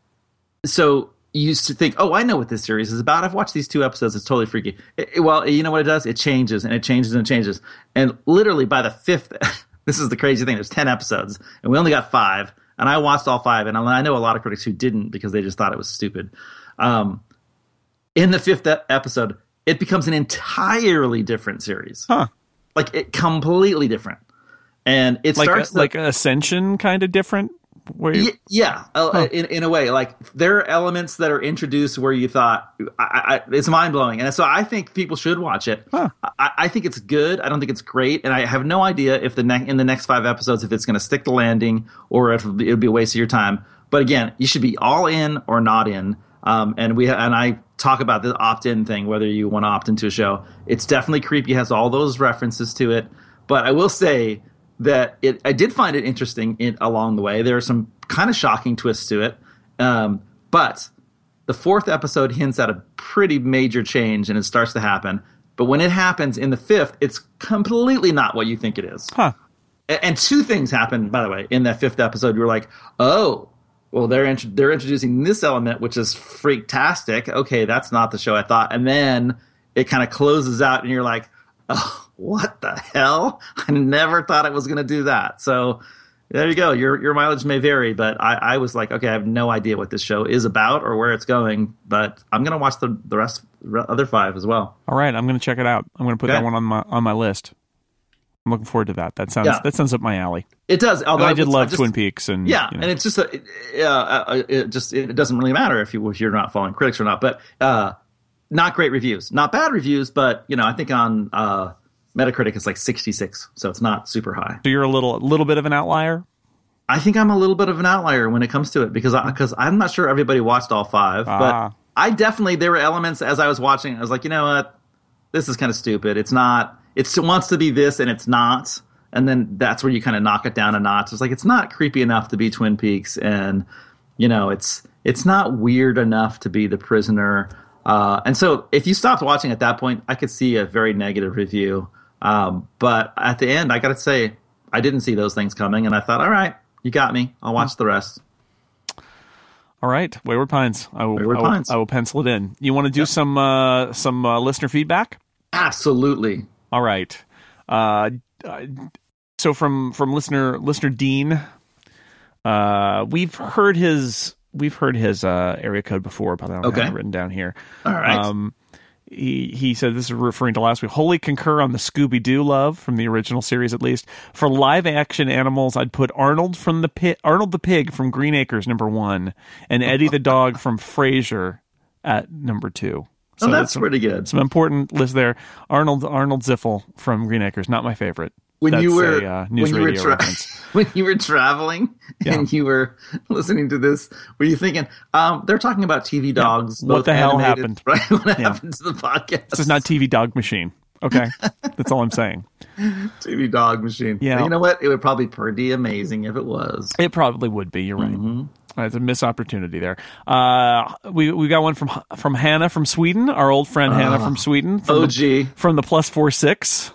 B: so. You used to think, oh, I know what this series is about. I've watched these two episodes. It's totally freaky. It, it, well, you know what it does? It changes and it changes and it changes. And literally by the fifth, this is the crazy thing. There's ten episodes and we only got five. And I watched all five. And I know a lot of critics who didn't because they just thought it was stupid. Um, in the fifth episode, it becomes an entirely different series.
A: Huh.
B: Like it completely different. And it
A: like
B: starts
A: a,
B: the,
A: like Ascension kind of different. Where you...
B: Y- yeah, uh, huh. in in a way, like there are elements that are introduced where you thought I, I, it's mind blowing, and so I think people should watch it. Huh. I, I think it's good. I don't think it's great, and I have no idea if the ne- in the next five episodes if it's going to stick the landing or if it'll be, it'll be a waste of your time. But again, you should be all in or not in. Um, and we and I talk about the opt-in thing, whether you want to opt into a show. It's definitely creepy. It has all those references to it. But I will say that it, I did find it interesting in, along the way. There are some kind of shocking twists to it. Um, but the fourth episode hints at a pretty major change, and it starts to happen. But when it happens in the fifth, it's completely not what you think it is.
A: Huh.
B: And, and two things happen, by the way, in that fifth episode. You're like, oh, well, they're int- they're introducing this element, which is freaktastic. Okay, that's not the show I thought. And then it kind of closes out, and you're like, oh, what the hell? I never thought it was going to do that. So there you go. Your your mileage may vary, but I, I was like, okay, I have no idea what this show is about or where it's going, but I'm going to watch the the rest, the other five as well.
A: All right, I'm going to check it out. I'm going to put okay. that one on my on my list. I'm looking forward to that. That sounds yeah. that sounds up my alley.
B: It does. Although
A: I did love
B: just,
A: Twin Peaks, and
B: yeah,
A: you know.
B: and it's just a, it, uh, it just it doesn't really matter if you if you're not following critics or not. But uh, not great reviews, not bad reviews, but you know I think on uh, Metacritic it's like sixty-six, so it's not super high.
A: So you're a little a little bit of an outlier.
B: I think I'm a little bit of an outlier when it comes to it because I, because I'm not sure everybody watched all five, ah. but I definitely there were elements as I was watching. I was like, you know what, this is kind of stupid. It's not. It wants to be this, and it's not. And then that's where you kind of knock it down a notch. It's like it's not creepy enough to be Twin Peaks, and you know it's it's not weird enough to be The Prisoner. Uh, and so if you stopped watching at that point, I could see a very negative review. Um, but at the end, I got to say, I didn't see those things coming, and I thought, all right, you got me. I'll watch the rest.
A: All right, Wayward Pines. I will,
B: Wayward
A: I will,
B: Pines.
A: I will pencil it in. You want to do yeah. some uh, some uh, listener feedback?
B: Absolutely.
A: All right. Uh, uh, so from from listener listener Dean, uh, we've heard his we've heard his uh, area code before, but I don't
B: okay.
A: have it written down here.
B: All right.
A: Um, he he said this is referring to last week. Wholly concur on the Scooby-Doo love from the original series, at least. For live action animals, I'd put Arnold from the Pi- Arnold the Pig from Green Acres number one, and Eddie the Dog from Frasier at number two.
B: So oh, that's some, pretty good.
A: Some important list there. Arnold Arnold Ziffel from Green Acres, not my favorite.
B: When
A: that's
B: you were
A: a, uh, news
B: when you
A: radio
B: were tra-
A: reference.
B: when you were traveling
A: yeah.
B: and you were listening to this, were you thinking um, they're talking about T V dogs?
A: Yeah. What the hell happened?
B: Right? What
A: yeah.
B: happened to the podcast?
A: This is not T V Dog Machine. Okay, that's all I'm saying.
B: T V Dog Machine.
A: Yeah.
B: And you know what? It would probably be pretty amazing if it was.
A: It probably would be. You're right.
B: Mm-hmm.
A: It's a missed opportunity there. Uh, we we got one from from Hannah from Sweden, our old friend uh, Hannah from Sweden. From
B: O G.
A: The, from the plus four six.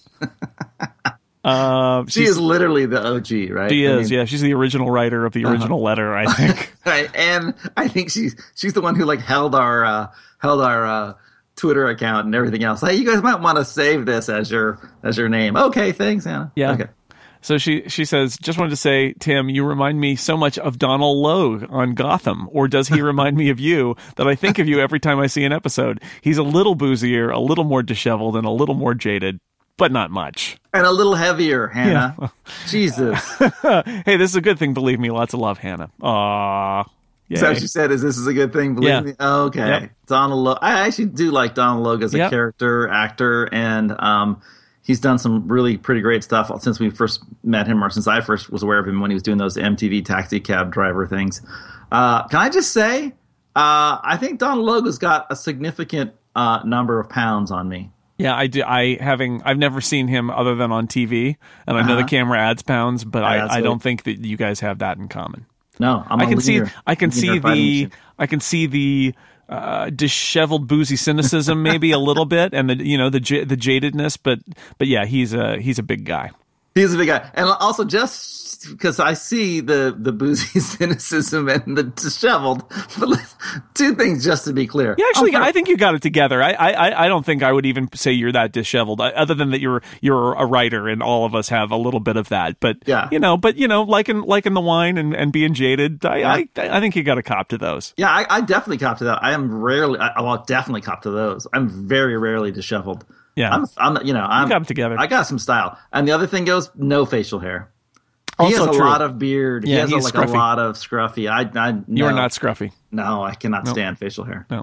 A: uh,
B: she is literally the O G, right?
A: She is, I mean, yeah. She's the original writer of the original uh-huh. letter, I think.
B: Right, and I think she's she's the one who like held our uh, held our uh, Twitter account and everything else. Hey, you guys might want to save this as your as your name. Okay, thanks, Hannah.
A: Yeah.
B: Okay.
A: So she she says, just wanted to say, Tim, you remind me so much of Donald Logue on Gotham. Or does he remind me of you that I think of you every time I see an episode? He's a little boozier, a little more disheveled, and a little more jaded, but not much.
B: And a little heavier, Hannah. Yeah. Jesus.
A: Hey, this is a good thing, believe me. Lots of love, Hannah. Aww. Yay.
B: So she said, is this is a good thing, believe
A: yeah.
B: me? Oh, okay. Yep. Donald Logue. I actually do like Donald Logue as a yep. character, actor, and um he's done some really pretty great stuff since we first met him, or since I first was aware of him when he was doing those M T V taxi cab driver things. Uh, can I just say, uh, I think Donald Logue has got a significant uh, number of pounds on me.
A: Yeah, I do. I having I've never seen him other than on T V, and I know uh-huh. the camera adds pounds, but I, I don't think that you guys have that in common.
B: No, I'm
A: I
B: a
A: can
B: leader.
A: see. I can see the. I can see the. Uh, disheveled, boozy cynicism, maybe a little bit, and the you know the j- the jadedness, but but yeah, he's a he's a big guy.
B: He's a big guy, and also just because I see the the boozy cynicism and the disheveled, but two things just to be clear.
A: Yeah, actually, I think you got it together. I I I don't think I would even say you're that disheveled, other than that you're you're a writer, and all of us have a little bit of that. But
B: yeah,
A: you know, but you know, liking liking the wine and, and being jaded, I, yeah. I I think you got to cop to those.
B: Yeah, I, I definitely cop to that. I am rarely, I, well, definitely cop to those. I'm very rarely disheveled.
A: Yeah,
B: I'm, I'm you know, I'm
A: you got them together.
B: I got some style. And the other thing goes, no facial hair. he has a
A: true.
B: lot of beard.
A: Yeah,
B: he has
A: he's
B: a, like
A: scruffy.
B: a lot of scruffy. I, I no.
A: You are not scruffy.
B: No, I cannot
A: Nope.
B: stand facial hair.
A: No.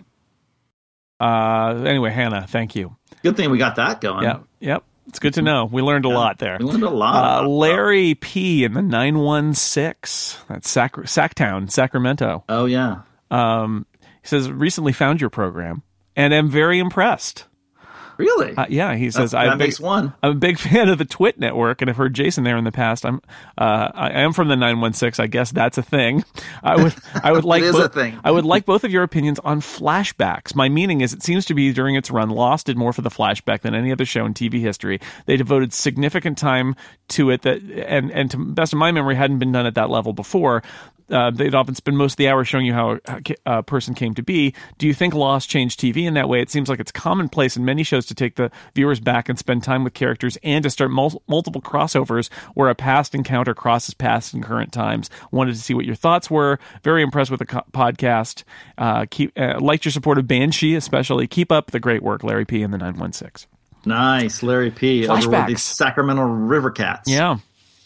A: Uh, anyway, Hannah, thank you.
B: Good thing we got that going.
A: Yeah, yep. It's good to know. We learned a
B: Yeah,
A: lot there.
B: We learned a lot.
A: Uh,
B: about
A: Larry P. in the nine one six. That's Sac- Sacktown, Sacramento.
B: Oh, yeah.
A: Um, he says, recently found your program and am very impressed.
B: Really?
A: Uh, yeah, he says,
B: that
A: I'm,
B: makes
A: big,
B: one.
A: I'm a big fan of the Twit Network, and I've heard Jason there in the past. I'm, uh, I am from the nine one six. I guess that's a thing. I would, I would like,
B: It is
A: both,
B: a thing.
A: I would like both of your opinions on flashbacks. My meaning is, it seems to be during its run, Lost did more for the flashback than any other show in T V history. They devoted significant time to it, that, and and to the best of my memory, hadn't been done at that level before. Uh, they'd often spend most of the hour showing you how a, a person came to be. Do you think Lost changed T V in that way? It seems like it's commonplace in many shows to take the viewers back and spend time with characters and to start mul- multiple crossovers where a past encounter crosses past and current times. Wanted to see what your thoughts were. Very impressed with the co- podcast. Uh, keep uh, liked your support of Banshee, especially. Keep up the great work, Larry P. in the nine one six.
B: Nice, Larry P. Over with the
A: Flashbacks.
B: Sacramento River Cats.
A: Yeah.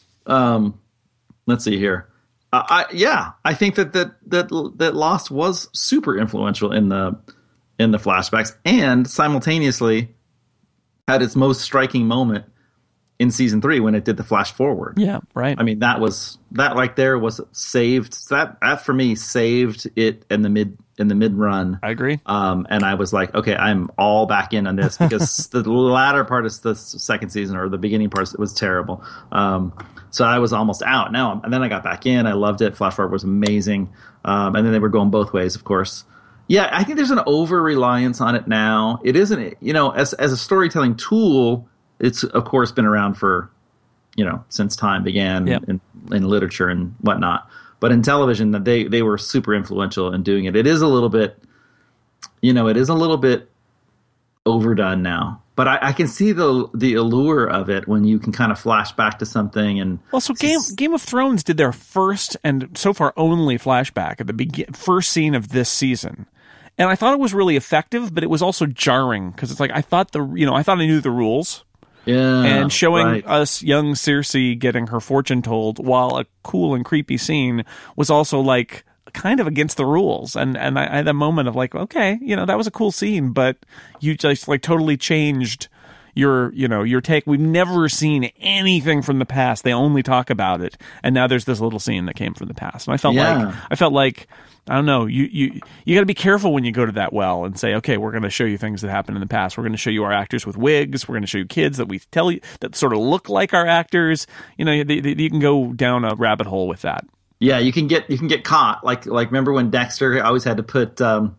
B: Um, let's see here. Uh, I, yeah, I think that, that that that Lost was super influential in the in the flashbacks, and simultaneously had its most striking moment in season three when it did the flash forward.
A: Yeah, right.
B: I mean, that was that right there was saved. That that for me saved it in the mid in the mid run.
A: I agree.
B: Um, and I was like, okay, I'm all back in on this because the latter part of the second season or the beginning part was terrible. Um, so I was almost out. Now, and then I got back in. I loved it. Flash forward was amazing. Um, and then they were going both ways, of course. Yeah, I think there's an over reliance on it now. It isn't, you know, as as a storytelling tool. It's of course been around for, you know, since time began
A: yep.
B: in, in literature and whatnot. But in television, that they they were super influential in doing it. It is a little bit, you know, it is a little bit overdone now. But I, I can see the the allure of it when you can kind of flash back to something. And
A: also, Game Game of Thrones did their first and so far only flashback at the begin, first scene of this season. And I thought it was really effective, but it was also jarring because it's like I thought the you know I thought I knew the rules.
B: Yeah,
A: and showing
B: right.
A: us young Cersei getting her fortune told while a cool and creepy scene was also like kind of against the rules. And and I, I had a moment of like, okay, you know, that was a cool scene, but you just like totally changed your, you know, your take. We've never seen anything from the past. They only talk about it. And now there's this little scene that came from the past. And I felt
B: yeah.
A: like, I felt like, I don't know, you, you, you got to be careful when you go to that well and say, okay, we're going to show you things that happened in the past. We're going to show you our actors with wigs. We're going to show you kids that we tell you that sort of look like our actors. You know, they, they, you can go down a rabbit hole with that.
B: Yeah, you can get you can get caught. Like like remember when Dexter always had to put um,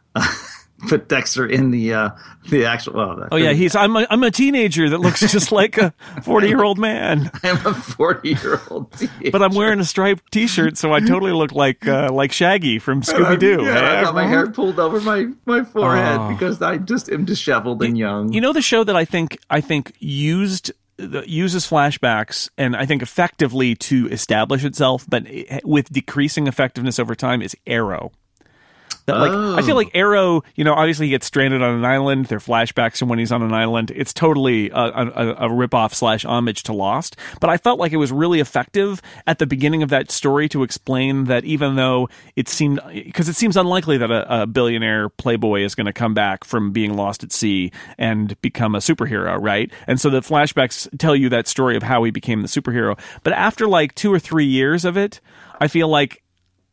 B: put Dexter in the uh, the actual. Well,
A: oh yeah, he's I'm a, I'm a teenager that looks just like a forty year old man.
B: I'm a forty year old teenager,
A: but I'm wearing a striped T-shirt, so I totally look like uh, like Shaggy from Scooby Doo.
B: Yeah, I got my hair pulled over my, my forehead
A: oh.
B: because I just am disheveled and
A: you,
B: young.
A: You know the show that I think I think used. uses flashbacks and I think effectively to establish itself, but with decreasing effectiveness over time is Arrow. That, like,
B: oh.
A: I feel like Arrow, you know, obviously he gets stranded on an island. There are flashbacks from when he's on an island. It's totally a, a, a ripoff slash homage to Lost. But I felt like it was really effective at the beginning of that story to explain that even though it seemed, because it seems unlikely that a, a billionaire playboy is going to come back from being lost at sea and become a superhero, right? And so the flashbacks tell you that story of how he became the superhero. But after like two or three years of it, I feel like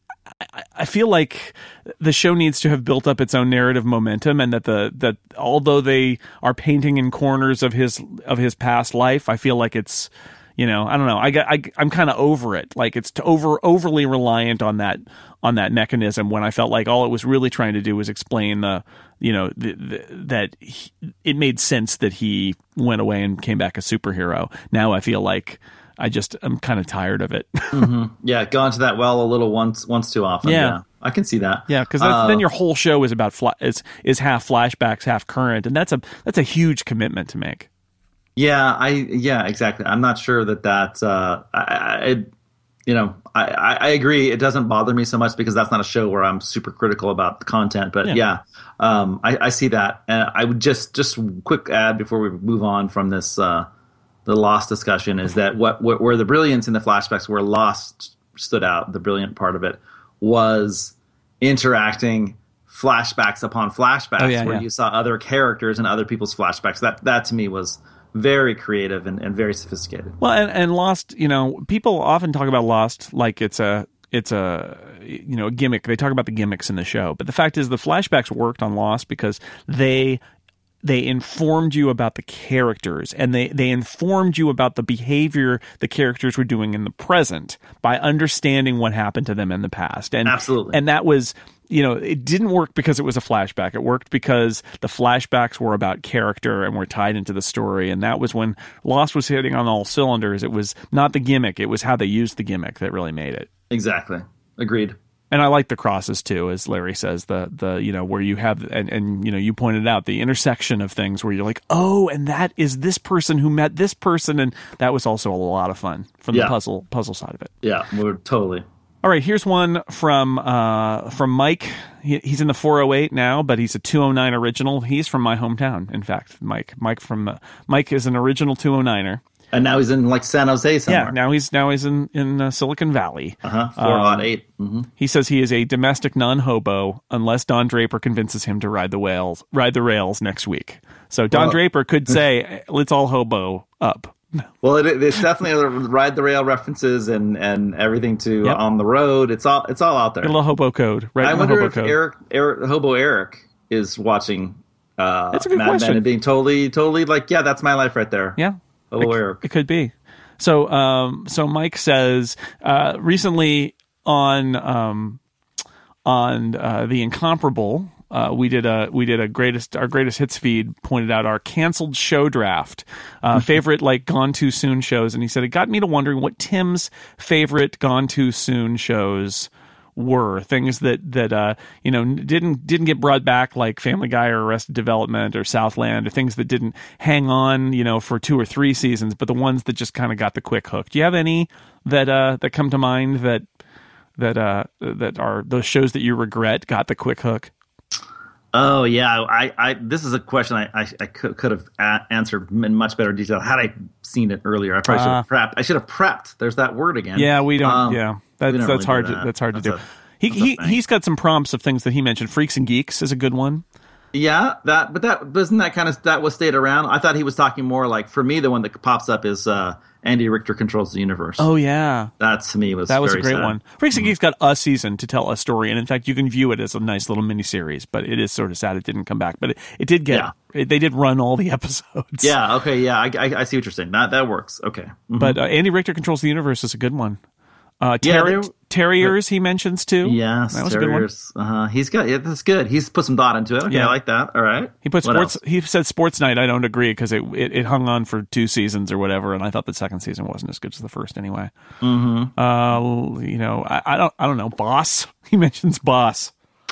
A: I feel like the show needs to have built up its own narrative momentum, and that the that although they are painting in corners of his of his past life, I feel like it's, you know, I don't know. I got I, I'm kind of over it. Like it's to over overly reliant on that on that mechanism when I felt like all it was really trying to do was explain the you know the, the, that he, it made sense that he went away and came back a superhero. Now I feel like I just I'm kind of tired of it.
B: mm-hmm. Yeah, gone to that well a little once once too often.
A: Yeah,
B: yeah I can see that.
A: Yeah, because
B: uh,
A: then your whole show is about fla- is is half flashbacks, half current, and that's a that's a huge commitment to make.
B: Yeah, I yeah exactly. I'm not sure that that uh, I, I you know I, I agree. It doesn't bother me so much because that's not a show where I'm super critical about the content. But yeah, yeah um, I, I see that, and I would just just quick add before we move on from this. Uh, the Lost discussion is that what, what where the brilliance in the flashbacks, where Lost stood out, the brilliant part of it was interacting flashbacks upon flashbacks,
A: oh, yeah,
B: where
A: yeah.
B: you saw other characters and other people's flashbacks. That that to me was very creative and, and very sophisticated.
A: Well, and, and Lost, you know, people often talk about Lost like it's a it's a you know a gimmick. They talk about the gimmicks in the show, but the fact is the flashbacks worked on Lost because they they informed you about the characters, and they, they informed you about the behavior the characters were doing in the present by understanding what happened to them in the past. And
B: absolutely,
A: and that was, you know, it didn't work because it was a flashback. It worked because the flashbacks were about character and were tied into the story. And that was when Lost was hitting on all cylinders. It was not the gimmick. It was how they used the gimmick that really made it.
B: Exactly. Agreed.
A: And I like the crosses too, as Larry says, the, the, you know, where you have, and, and, you know, you pointed out the intersection of things where you're like, oh, and that is this person who met this person. And that was also a lot of fun from
B: yeah.
A: the puzzle, puzzle side of it.
B: Yeah, we're totally.
A: All right, here's one from uh, from Mike. He, he's in the four oh eight now, but he's a two oh nine original. He's from my hometown, in fact. Mike, Mike from uh, Mike is an original two oh niner,
B: and now he's in like San Jose somewhere.
A: Yeah, now he's now he's in in uh, Silicon Valley.
B: Uh huh. Four um, eight. Mm-hmm.
A: He says he is a domestic non-hobo unless Don Draper convinces him to ride the whales, ride the rails next week. So Don well, Draper could say, "Let's all hobo up."
B: Well, it, it's definitely ride the rail references and, and everything to yep. on the road. It's all it's all out there.
A: A little hobo code, right?
B: I wonder
A: hobo
B: if
A: code.
B: Eric, Eric, Hobo Eric is watching. Uh,
A: that's a good
B: Mad
A: question.
B: Men and being totally, totally like, yeah, that's my life right there.
A: Yeah,
B: Hobo
A: it,
B: Eric.
A: It could be. So, um, so Mike says uh, recently on um, on uh, the Incomparable. Uh, we did a we did a greatest our greatest hits feed pointed out our canceled show draft, uh, favorite like gone too soon shows, and he said it got me to wondering what Tim's favorite gone too soon shows were, things that that uh, you know didn't didn't get brought back like Family Guy or Arrested Development or Southland, or things that didn't hang on you know for two or three seasons, but the ones that just kind of got the quick hook. Do you have any that uh, that come to mind that that uh, that are those shows that you regret got the quick hook?
B: Oh yeah, I, I this is a question I I, I could, could have a- answered in much better detail had I seen it earlier. I probably uh, should have prepped. I should have prepped. There's that word again.
A: Yeah, we don't. Um, yeah, that's
B: don't
A: that's
B: really
A: hard.
B: that.
A: To, that's hard
B: that's
A: to do.
B: A,
A: he he he's got some prompts of things that he mentioned. Freaks and Geeks is a good one.
B: Yeah, that but that wasn't that kind of that was stayed around. I thought he was talking more like, for me, the one that pops up is uh, Andy Richter Controls the Universe.
A: Oh yeah,
B: that to me was
A: that was
B: very
A: a great
B: sad.
A: one. Freaks
B: mm-hmm.
A: and Geeks got a season to tell a story, and in fact, you can view it as a nice little miniseries. But it is sort of sad it didn't come back. But it, it did get.
B: Yeah.
A: It, they did run all the episodes.
B: Yeah. Okay. Yeah. I, I, I see what you're saying. That that works. Okay. Mm-hmm.
A: But uh, Andy Richter Controls the Universe is a good one. Uh, ter- yeah, Terriers he mentions too.
B: Yes,
A: that was
B: Terriers.
A: a good one.
B: Uh-huh. He's got yeah, that's good. He's put some thought into it. Okay,
A: yeah.
B: I like that. All right.
A: He put
B: what
A: sports.
B: Else?
A: He said Sports Night. I don't agree because it, it it hung on for two seasons or whatever, and I thought the second season wasn't as good as the first anyway.
B: Mm-hmm.
A: Uh, you know, I, I don't I don't know. Boss. He mentions Boss.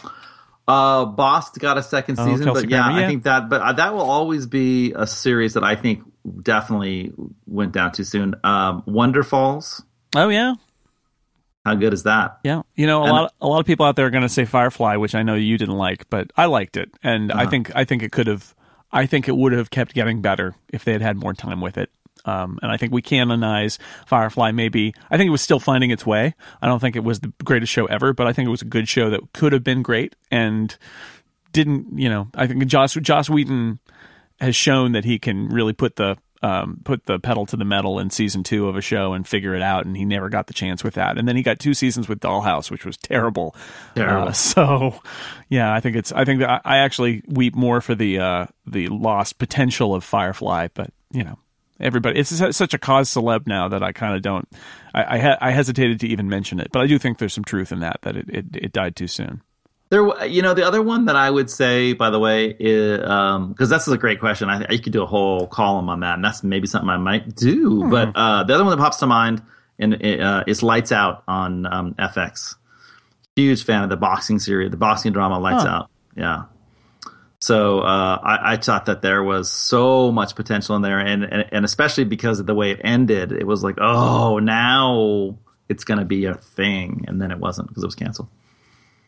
B: Uh, Boss got a second
A: oh,
B: season,
A: Kelsey
B: but yeah,
A: Grammer, yeah,
B: I think that, but uh, that will always be a series that I think definitely went down too soon. Um, Wonder Falls.
A: Oh yeah.
B: How good is that?
A: Yeah, you know, a and, lot, a lot of people out there are going to say Firefly, which I know you didn't like, but I liked it, and uh-huh. I think, I think it could have, I think it would have kept getting better if they had had more time with it. Um, and I think we canonize Firefly. Maybe I think it was still finding its way. I don't think it was the greatest show ever, but I think it was a good show that could have been great and didn't. You know, I think Joss Joss Whedon has shown that he can really put the. Um, put the pedal to the metal in season two of a show and figure it out, and he never got the chance with that. And then he got two seasons with Dollhouse, which was terrible.
B: Terrible.
A: Uh, so, yeah, I think it's. I think that I actually weep more for the uh, the lost potential of Firefly, but you know, everybody. It's such a cause celeb now that I kind of don't. I I, ha- I hesitated to even mention it, but I do think there's some truth in that that it it, it died too soon.
B: There, you know, the other one that I would say, by the way, is um, because that's a great question. I, I could do a whole column on that, and that's maybe something I might do. Hmm. But uh, the other one that pops to mind and uh, is Lights Out on um, F X. Huge fan of the boxing series, the boxing drama Lights huh. Out. Yeah. So uh, I, I thought that there was so much potential in there, and, and and especially because of the way it ended, it was like, oh, now it's going to be a thing, and then it wasn't because it was canceled.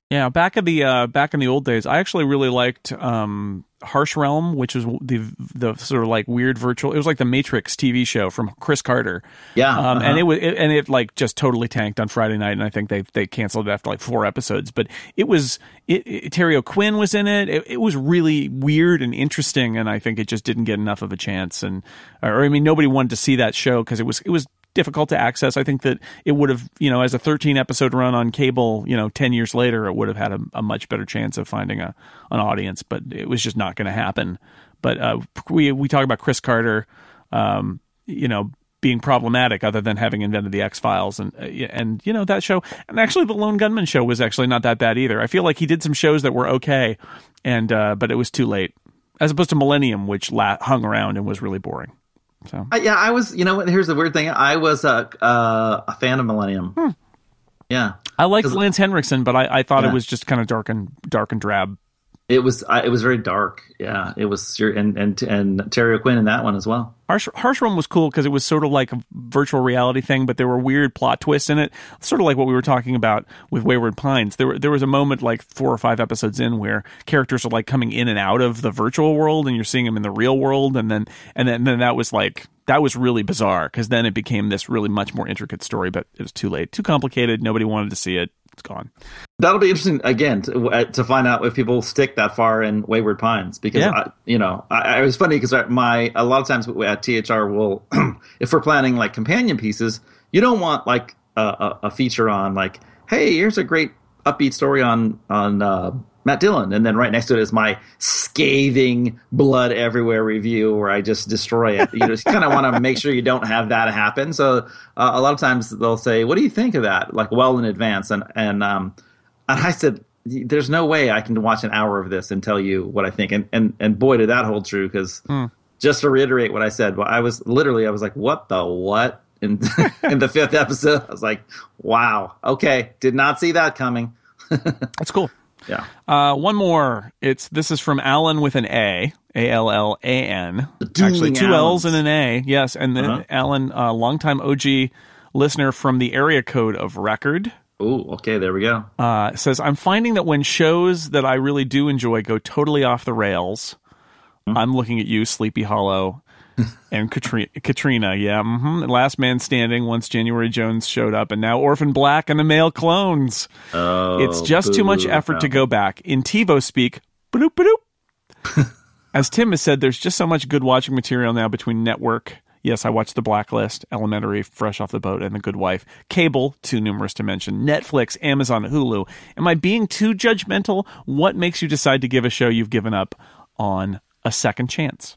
A: Yeah, back in the uh, back in the old days, I actually really liked um, Harsh Realm, which was the the sort of like weird virtual. It was like the Matrix T V show from Chris Carter.
B: Yeah,
A: um,
B: uh-huh.
A: and it was it, and it like just totally tanked on Friday night, and I think they they canceled it after like four episodes. But it was it, it, Terry O'Quinn was in it. it. It was really weird and interesting, and I think it just didn't get enough of a chance. And or I mean, nobody wanted to see that show because it was it was. difficult to access. I think that it would have, you know, as a thirteen episode run on cable, you know, ten years later, it would have had a, a much better chance of finding a an audience, but it was just not going to happen. But uh, we we talk about Chris Carter, um, you know, being problematic other than having invented the X-Files and and you know that show. And actually the Lone Gunman show was actually not that bad either. I feel like he did some shows that were okay, and uh, but it was too late, as opposed to Millennium, which la- hung around and was really boring. So
B: Uh, yeah, I was. You know what? Here's the weird thing. I was a uh, a fan of Millennium.
A: Hmm.
B: Yeah,
A: I liked Lance Henriksen, but I, I thought
B: Yeah.
A: it was just kind of dark and dark and drab.
B: it was. I, it was very dark. Yeah, it was. And and and Terry O'Quinn in that one as well.
A: Harsh, Harsh Realm was cool because it was sort of like a virtual reality thing, but there were weird plot twists in it. Sort of like what we were talking about with Wayward Pines. There were, there was a moment like four or five episodes in where characters are like coming in and out of the virtual world, and you're seeing them in the real world, and then and then, and then that was like that was really bizarre because then it became this really much more intricate story, but it was too late, too complicated. Nobody wanted to see it. It's gone.
B: That'll be interesting again to, to find out if people stick that far in Wayward Pines because
A: Yeah.
B: I, you know I, it was funny because my a lot of times at T H R will if we're planning like companion pieces, you don't want like a, a, a feature on like, hey, here's a great upbeat story on on uh, Matt Dillon, and then right next to it is my scathing blood everywhere review where I just destroy it. You just kind of want to make sure you don't have that happen. So uh, a lot of times they'll say, "What do you think of that?" Like well in advance, and and um, and I said, "There's no way I can watch an hour of this and tell you what I think." And and and boy, did that hold true because
A: Mm.
B: just to reiterate what I said, well, I was literally I was like, "What the what?" In in the fifth episode, I was like, "Wow, okay, did not see that coming."
A: That's cool.
B: Yeah.
A: Uh, one more. It's this is from Alan with an A, A L L A N.
B: dueling
A: Actually, two L's
B: Allens.
A: and an A. Yes, and then
B: Uh-huh.
A: Alan, uh, longtime O G listener from the area code of record,
B: Oh, okay, there we go.
A: uh, says, I'm finding that when shows that I really do enjoy go totally off the rails, I'm looking at you, Sleepy Hollow, and Katrina, Katrina yeah, mm-hmm. Last Man Standing, once January Jones showed up, and now Orphan Black and the male clones.
B: Oh,
A: It's just too much
B: boo.
A: effort to
B: No.
A: go back. In TiVo speak, bloop, bloop. As Tim has said, there's just so much good watching material now between network. Yes, I watched The Blacklist, Elementary, Fresh Off the Boat, and The Good Wife. Cable, too numerous to mention. Netflix, Amazon, Hulu. Am I being too judgmental? What makes you decide to give a show you've given up on a second chance?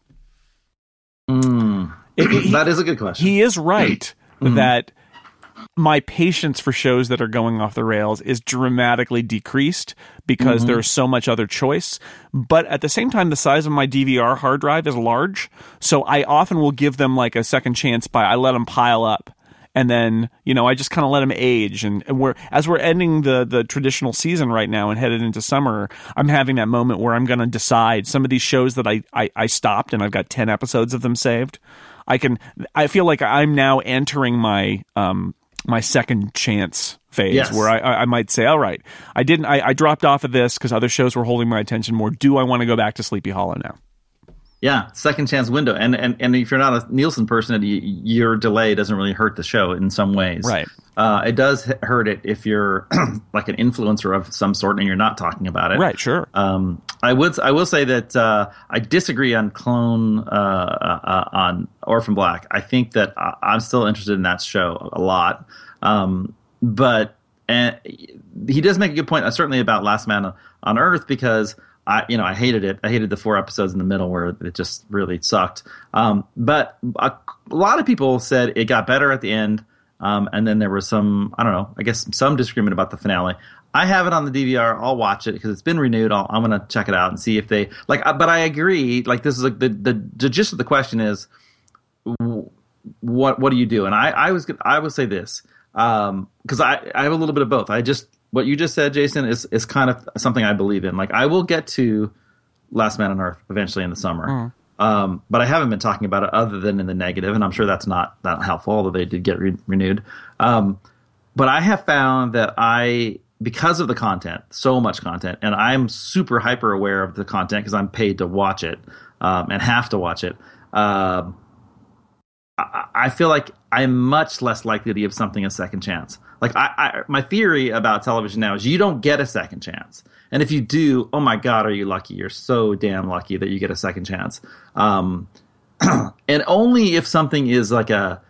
B: Mm.
A: It- it-
B: That is a good question.
A: He is right that my patience for shows that are going off the rails is dramatically decreased because there's so much other choice. But at the same time, the size of my D V R hard drive is large. So I often will give them like a second chance by I let them pile up. And then, you know, I just kind of let them age. And, and we're, as we're ending the, the traditional season right now and headed into summer, I'm having that moment where I'm going to decide some of these shows that I, I, I stopped and I've got ten episodes of them saved. I can, I feel like I'm now entering my, um, my second chance phase
B: Yes.
A: where I, I I might say, all right, I didn't, I, I dropped off of this because other shows were holding my attention more. Do I want to go back to Sleepy Hollow now?
B: Yeah, second chance window. And and, and if you're not a Nielsen person, y- your delay doesn't really hurt the show in some ways.
A: Right.
B: Uh, it does h- hurt it if you're like an influencer of some sort and you're not talking about it.
A: Right, sure.
B: Um, I would I will say that uh, I disagree on Clone uh, uh, on Orphan Black. I think that I, I'm still interested in that show a lot. Um, but and he does make a good point, uh, certainly about Last Man on Earth, because I, you know, I hated it. I hated the four episodes in the middle where it just really sucked. Um, but a, a lot of people said it got better at the end. Um, and then there was some, I don't know, I guess some disagreement about the finale. I have it on the D V R. I'll watch it because it's been renewed. I'll, I'm going to check it out and see if they like. But I agree. Like this is like the, the the gist of the question is, what what do you do? And I I was I would say this because um, I I have a little bit of both. I just what you just said, Jason, is is kind of something I believe in. Like I will get to Last Man on Earth eventually in the summer. Mm. Um, but I haven't been talking about it other than in the negative, and I'm sure that's not that helpful, although they did get re- renewed. Um, but I have found that I because of the content, so much content, and I'm super hyper aware of the content because I'm paid to watch it um, and have to watch it. Uh, I, I feel like I'm much less likely to give something a second chance. Like I, I, my theory about television now is you don't get a second chance, and if you do, oh my God, are you lucky? You're so damn lucky that you get a second chance. Um, and only if something is like a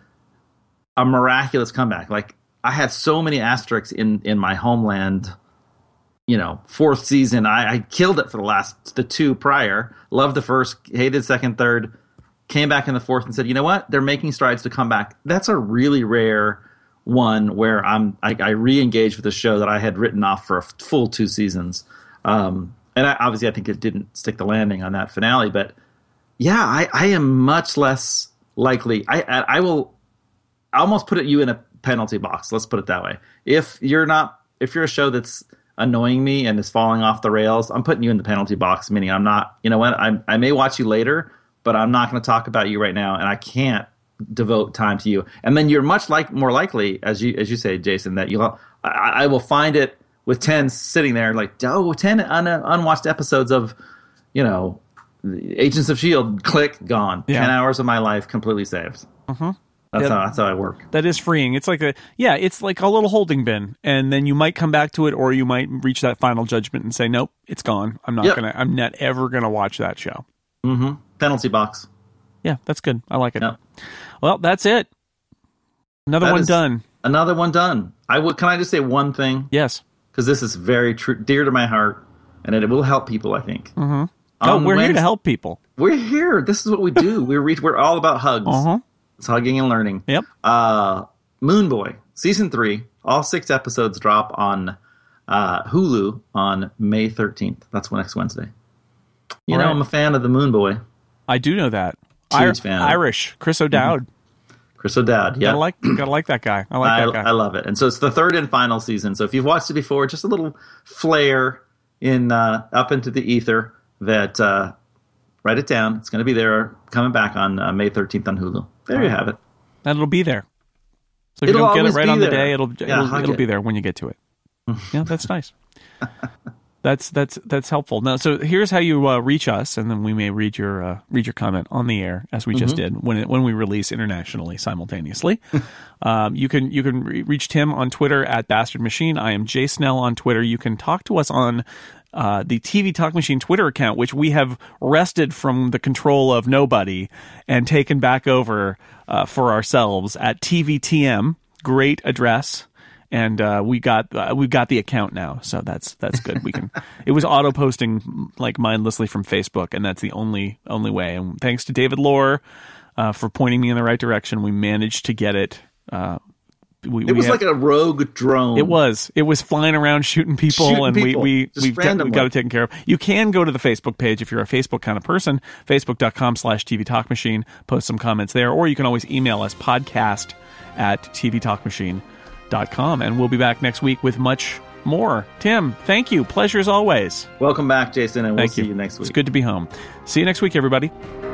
B: a miraculous comeback, like. I had so many asterisks in, in my Homeland, you know, fourth season. I, I killed it for the last, the two prior. Loved the first, hated second, third. Came back in the fourth and said, you know what? They're making strides to come back. That's a really rare one where I'm I, I re-engaged with a show that I had written off for a full two seasons. Um, and I, obviously, I think it didn't stick the landing on that finale. But yeah, I, I am much less likely. I I, I will almost put it you in a penalty box. Let's put it that way. If you're not, if you're a show that's annoying me and is falling off the rails, I'm putting you in the penalty box. Meaning, I'm not. You know what? I I may watch you later, but I'm not going to talk about you right now, and I can't devote time to you. And then you're much like more likely, as you as you say, Jason, that you'll I, I will find it with ten sitting there, like oh, ten un, unwatched episodes of, you know, Agents of S H I E L D. Click, gone. Yeah. Ten hours of my life completely saved.
A: Mm-hmm.
B: That's,
A: yeah,
B: how, that's how I work.
A: That is freeing. It's like a yeah, it's like a little holding bin, and then you might come back to it, or you might reach that final judgment and say, "Nope, it's gone. I'm not yep. gonna. I'm not ever gonna watch that show."
B: Mm-hmm. Penalty box.
A: Yeah, that's good. I like it.
B: Yep.
A: Well, that's it. Another that one done.
B: Another one done. I would. Can I just say one thing?
A: Yes.
B: Because this is very true, dear to my heart, and it will help people. I think.
A: Mm-hmm. Oh, we're Wednesday, here to help people.
B: We're here. This is what we do. we're re- we're all about hugs.
A: Uh-huh.
B: It's hugging and learning.
A: Yep.
B: Uh, Moon Boy, season three, all six episodes drop on uh, Hulu on May thirteenth. That's next Wednesday. You all know, right. I'm a fan of the Moon Boy.
A: I do know that.
B: Huge I- fan.
A: Irish, Chris O'Dowd.
B: Mm-hmm. Chris O'Dowd, yeah.
A: Gotta like, gotta like that guy. I like
B: I,
A: that guy.
B: I love it. And so it's the third and final season. So if you've watched it before, just a little flare in uh, up into the ether that... Uh, write it down. It's going to be there coming back on uh, May thirteenth on Hulu. There right. you have it.
A: And it'll be there. So if
B: it'll
A: you don't get it right on
B: there.
A: the day, it'll
B: yeah,
A: it'll, it'll be there when you get to it. Yeah, that's nice. That's that's that's helpful. Now, so here's how you uh, reach us, and then we may read your uh, read your comment on the air as we mm-hmm. just did when it, when we release internationally simultaneously. um, you can you can re- reach Tim on Twitter at Bastard Machine. I am Jay Snell on Twitter. You can talk to us on Uh, the T V Talk Machine Twitter account, which we have wrested from the control of nobody and taken back over uh, for ourselves at T V T M. Great address, and uh, we got uh, we've got the account now, so that's that's good. We can. It was auto posting like mindlessly from Facebook, and that's the only only way. And thanks to David Lohr uh, for pointing me in the right direction, we managed to get it. Uh, We,
B: it
A: we
B: was
A: have,
B: like a rogue drone.
A: It was. It was flying around shooting people,
B: shooting
A: and
B: people.
A: we we we've got, we've got it taken care of. You can go to the Facebook page if you're a Facebook kind of person, facebook.com slash TV Talk Machine. Post some comments there, or you can always email us podcast at tvtalkmachine dot com, and we'll be back next week with much more. Tim, thank you. Pleasure as always.
B: Welcome back, Jason, and we'll
A: thank
B: see
A: you.
B: you next week.
A: It's good to be home. See you next week, everybody.